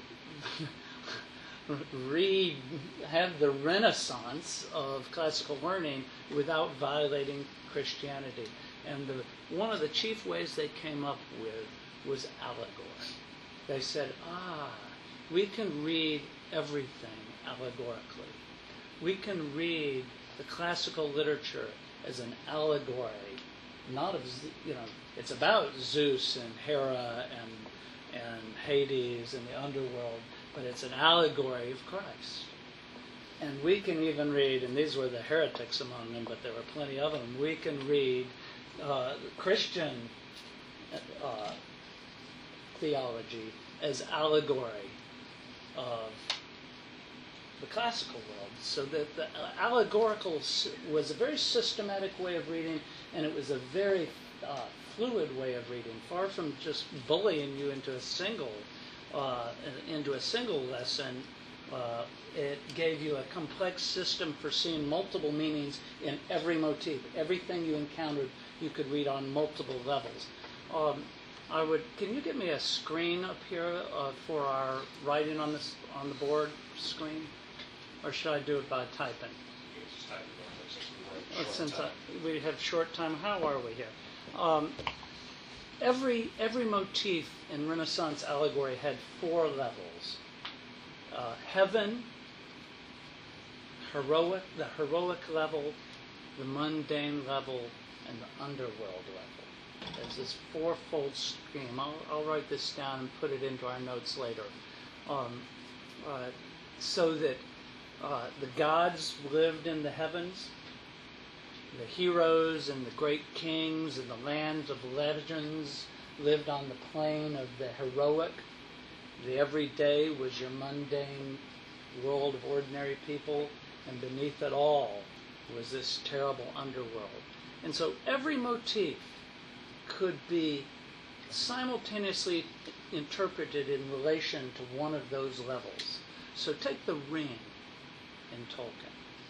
have the renaissance of classical learning without violating Christianity. And one of the chief ways they came up with was allegory. They said, we can read everything allegorically. We can read the classical literature as an allegory, not of, it's about Zeus and Hera and Hades and the underworld, but it's an allegory of Christ. And we can even read, and these were the heretics among them, but there were plenty of them, we can read Christian theology as allegory of the classical world. So that the allegorical was a very systematic way of reading, and it was a very fluid way of reading, far from just bullying you into a single lesson. It gave you a complex system for seeing multiple meanings in every motif. Everything you encountered, you could read on multiple levels. Can you give me a screen up here for our writing on the board screen, or should I do it by typing? Just type it on. Since we have short time, how are we here? Every motif in Renaissance allegory had 4 levels: heaven, the heroic level, the mundane level, and the underworld level. There's this 4-fold scheme. I'll write this down and put it into our notes later, so that the gods lived in the heavens. The heroes and the great kings and the lands of legends lived on the plane of the heroic. The everyday was your mundane world of ordinary people, and beneath it all was this terrible underworld. And so every motif could be simultaneously interpreted in relation to one of those levels. So take the ring in Tolkien.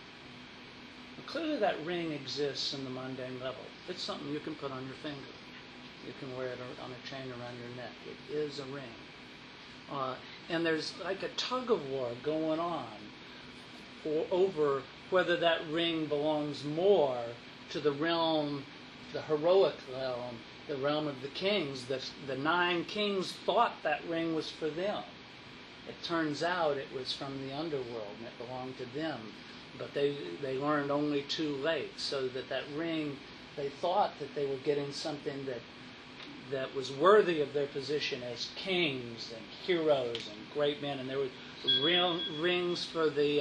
Clearly that ring exists in the mundane level. It's something you can put on your finger. You can wear it on a chain around your neck. It is a ring. And there's like a tug of war going on over whether that ring belongs more to the realm, the heroic realm, the realm of the kings. The 9 kings thought that ring was for them. It turns out it was from the underworld and it belonged to them. But they learned only too late, so that ring, they thought that they were getting something that was worthy of their position as kings and heroes and great men, and there were rings for the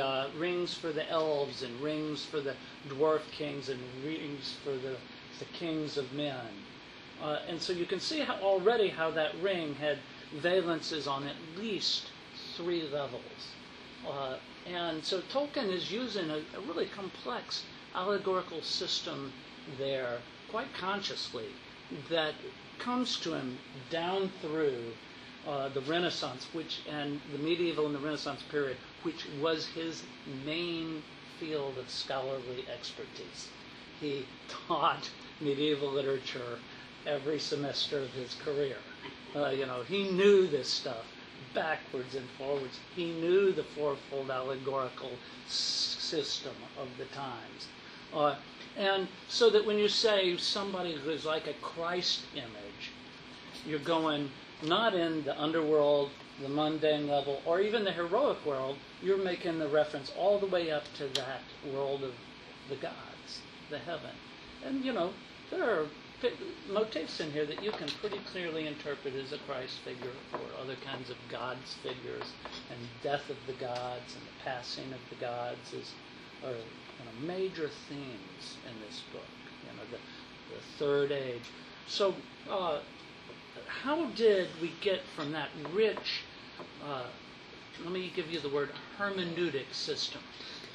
elves and rings for the dwarf kings and rings for the kings of men. And so you can see how that ring had valences on at least 3 levels. And so Tolkien is using a really complex allegorical system there, quite consciously, that comes to him down through the Renaissance, and the medieval and the Renaissance period, which was his main field of scholarly expertise. He taught medieval literature every semester of his career. He knew this stuff backwards and forwards. He knew the 4-fold allegorical system of the times. And so that when you say somebody who's like a Christ image, you're going not in the underworld, the mundane level, or even the heroic world. You're making the reference all the way up to that world of the gods, the heaven. And, there are motifs in here that you can pretty clearly interpret as a Christ figure or other kinds of gods figures, and death of the gods and the passing of the gods are major themes in this book. The third age. So, how did we get from that rich? Let me give you the word hermeneutic system.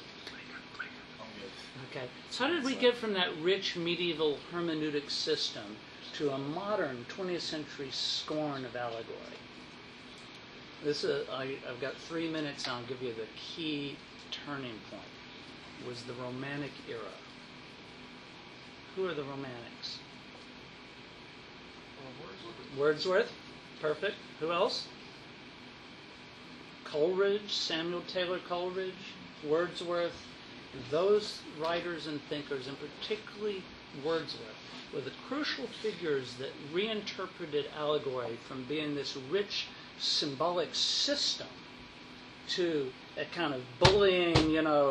Okay. So how did we get from that rich medieval hermeneutic system to a modern 20th century scorn of allegory? I've got 3 minutes and I'll give you the key turning point. It was the Romantic era. Who are the Romantics? Wordsworth. Perfect. Who else? Coleridge, Samuel Taylor Coleridge, Wordsworth. Those writers and thinkers, and particularly Wordsworth, were the crucial figures that reinterpreted allegory from being this rich symbolic system to a kind of bullying,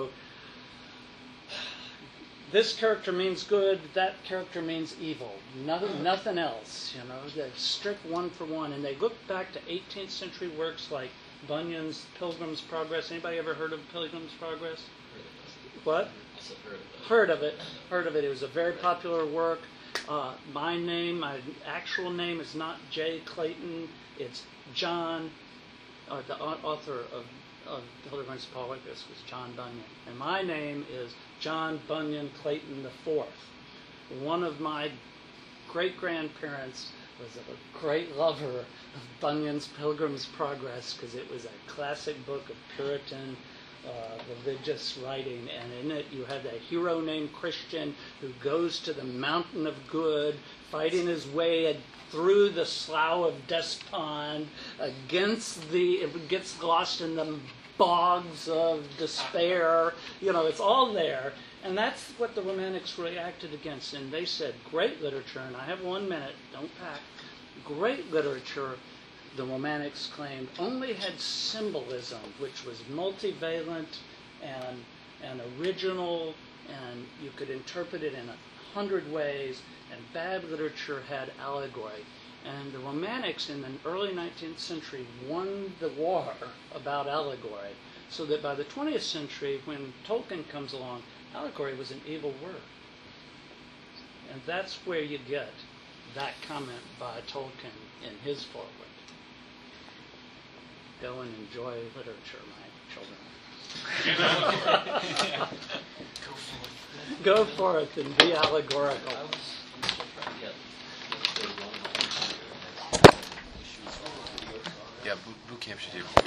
this character means good, that character means evil. Nothing else, They're strict one for one. And they look back to 18th century works like Bunyan's Pilgrim's Progress. Anybody ever heard of Pilgrim's Progress? What? Heard of it. It was a very popular work. My actual name is not J. Clayton. It's John. The author of Pilgrim's Progress was John Bunyan. And my name is John Bunyan Clayton IV. One of my great-grandparents was a great lover of Bunyan's Pilgrim's Progress because it was a classic book of Puritan religious writing, and in it you have a hero named Christian who goes to the mountain of good, fighting his way through the slough of despond gets lost in the bogs of despair. It's all there. And that's what the Romantics reacted against. And they said, great literature, and I have 1 minute, don't pack, great literature, the Romantics claimed, only had symbolism, which was multivalent and original, and you could interpret it in 100 ways, and bad literature had allegory. And the Romantics in the early 19th century won the war about allegory, so that by the 20th century, when Tolkien comes along, allegory was an evil word. And that's where you get that comment by Tolkien in his foreword. Go and enjoy literature, my children. Go forth and be allegorical. Yeah, boot camp should do.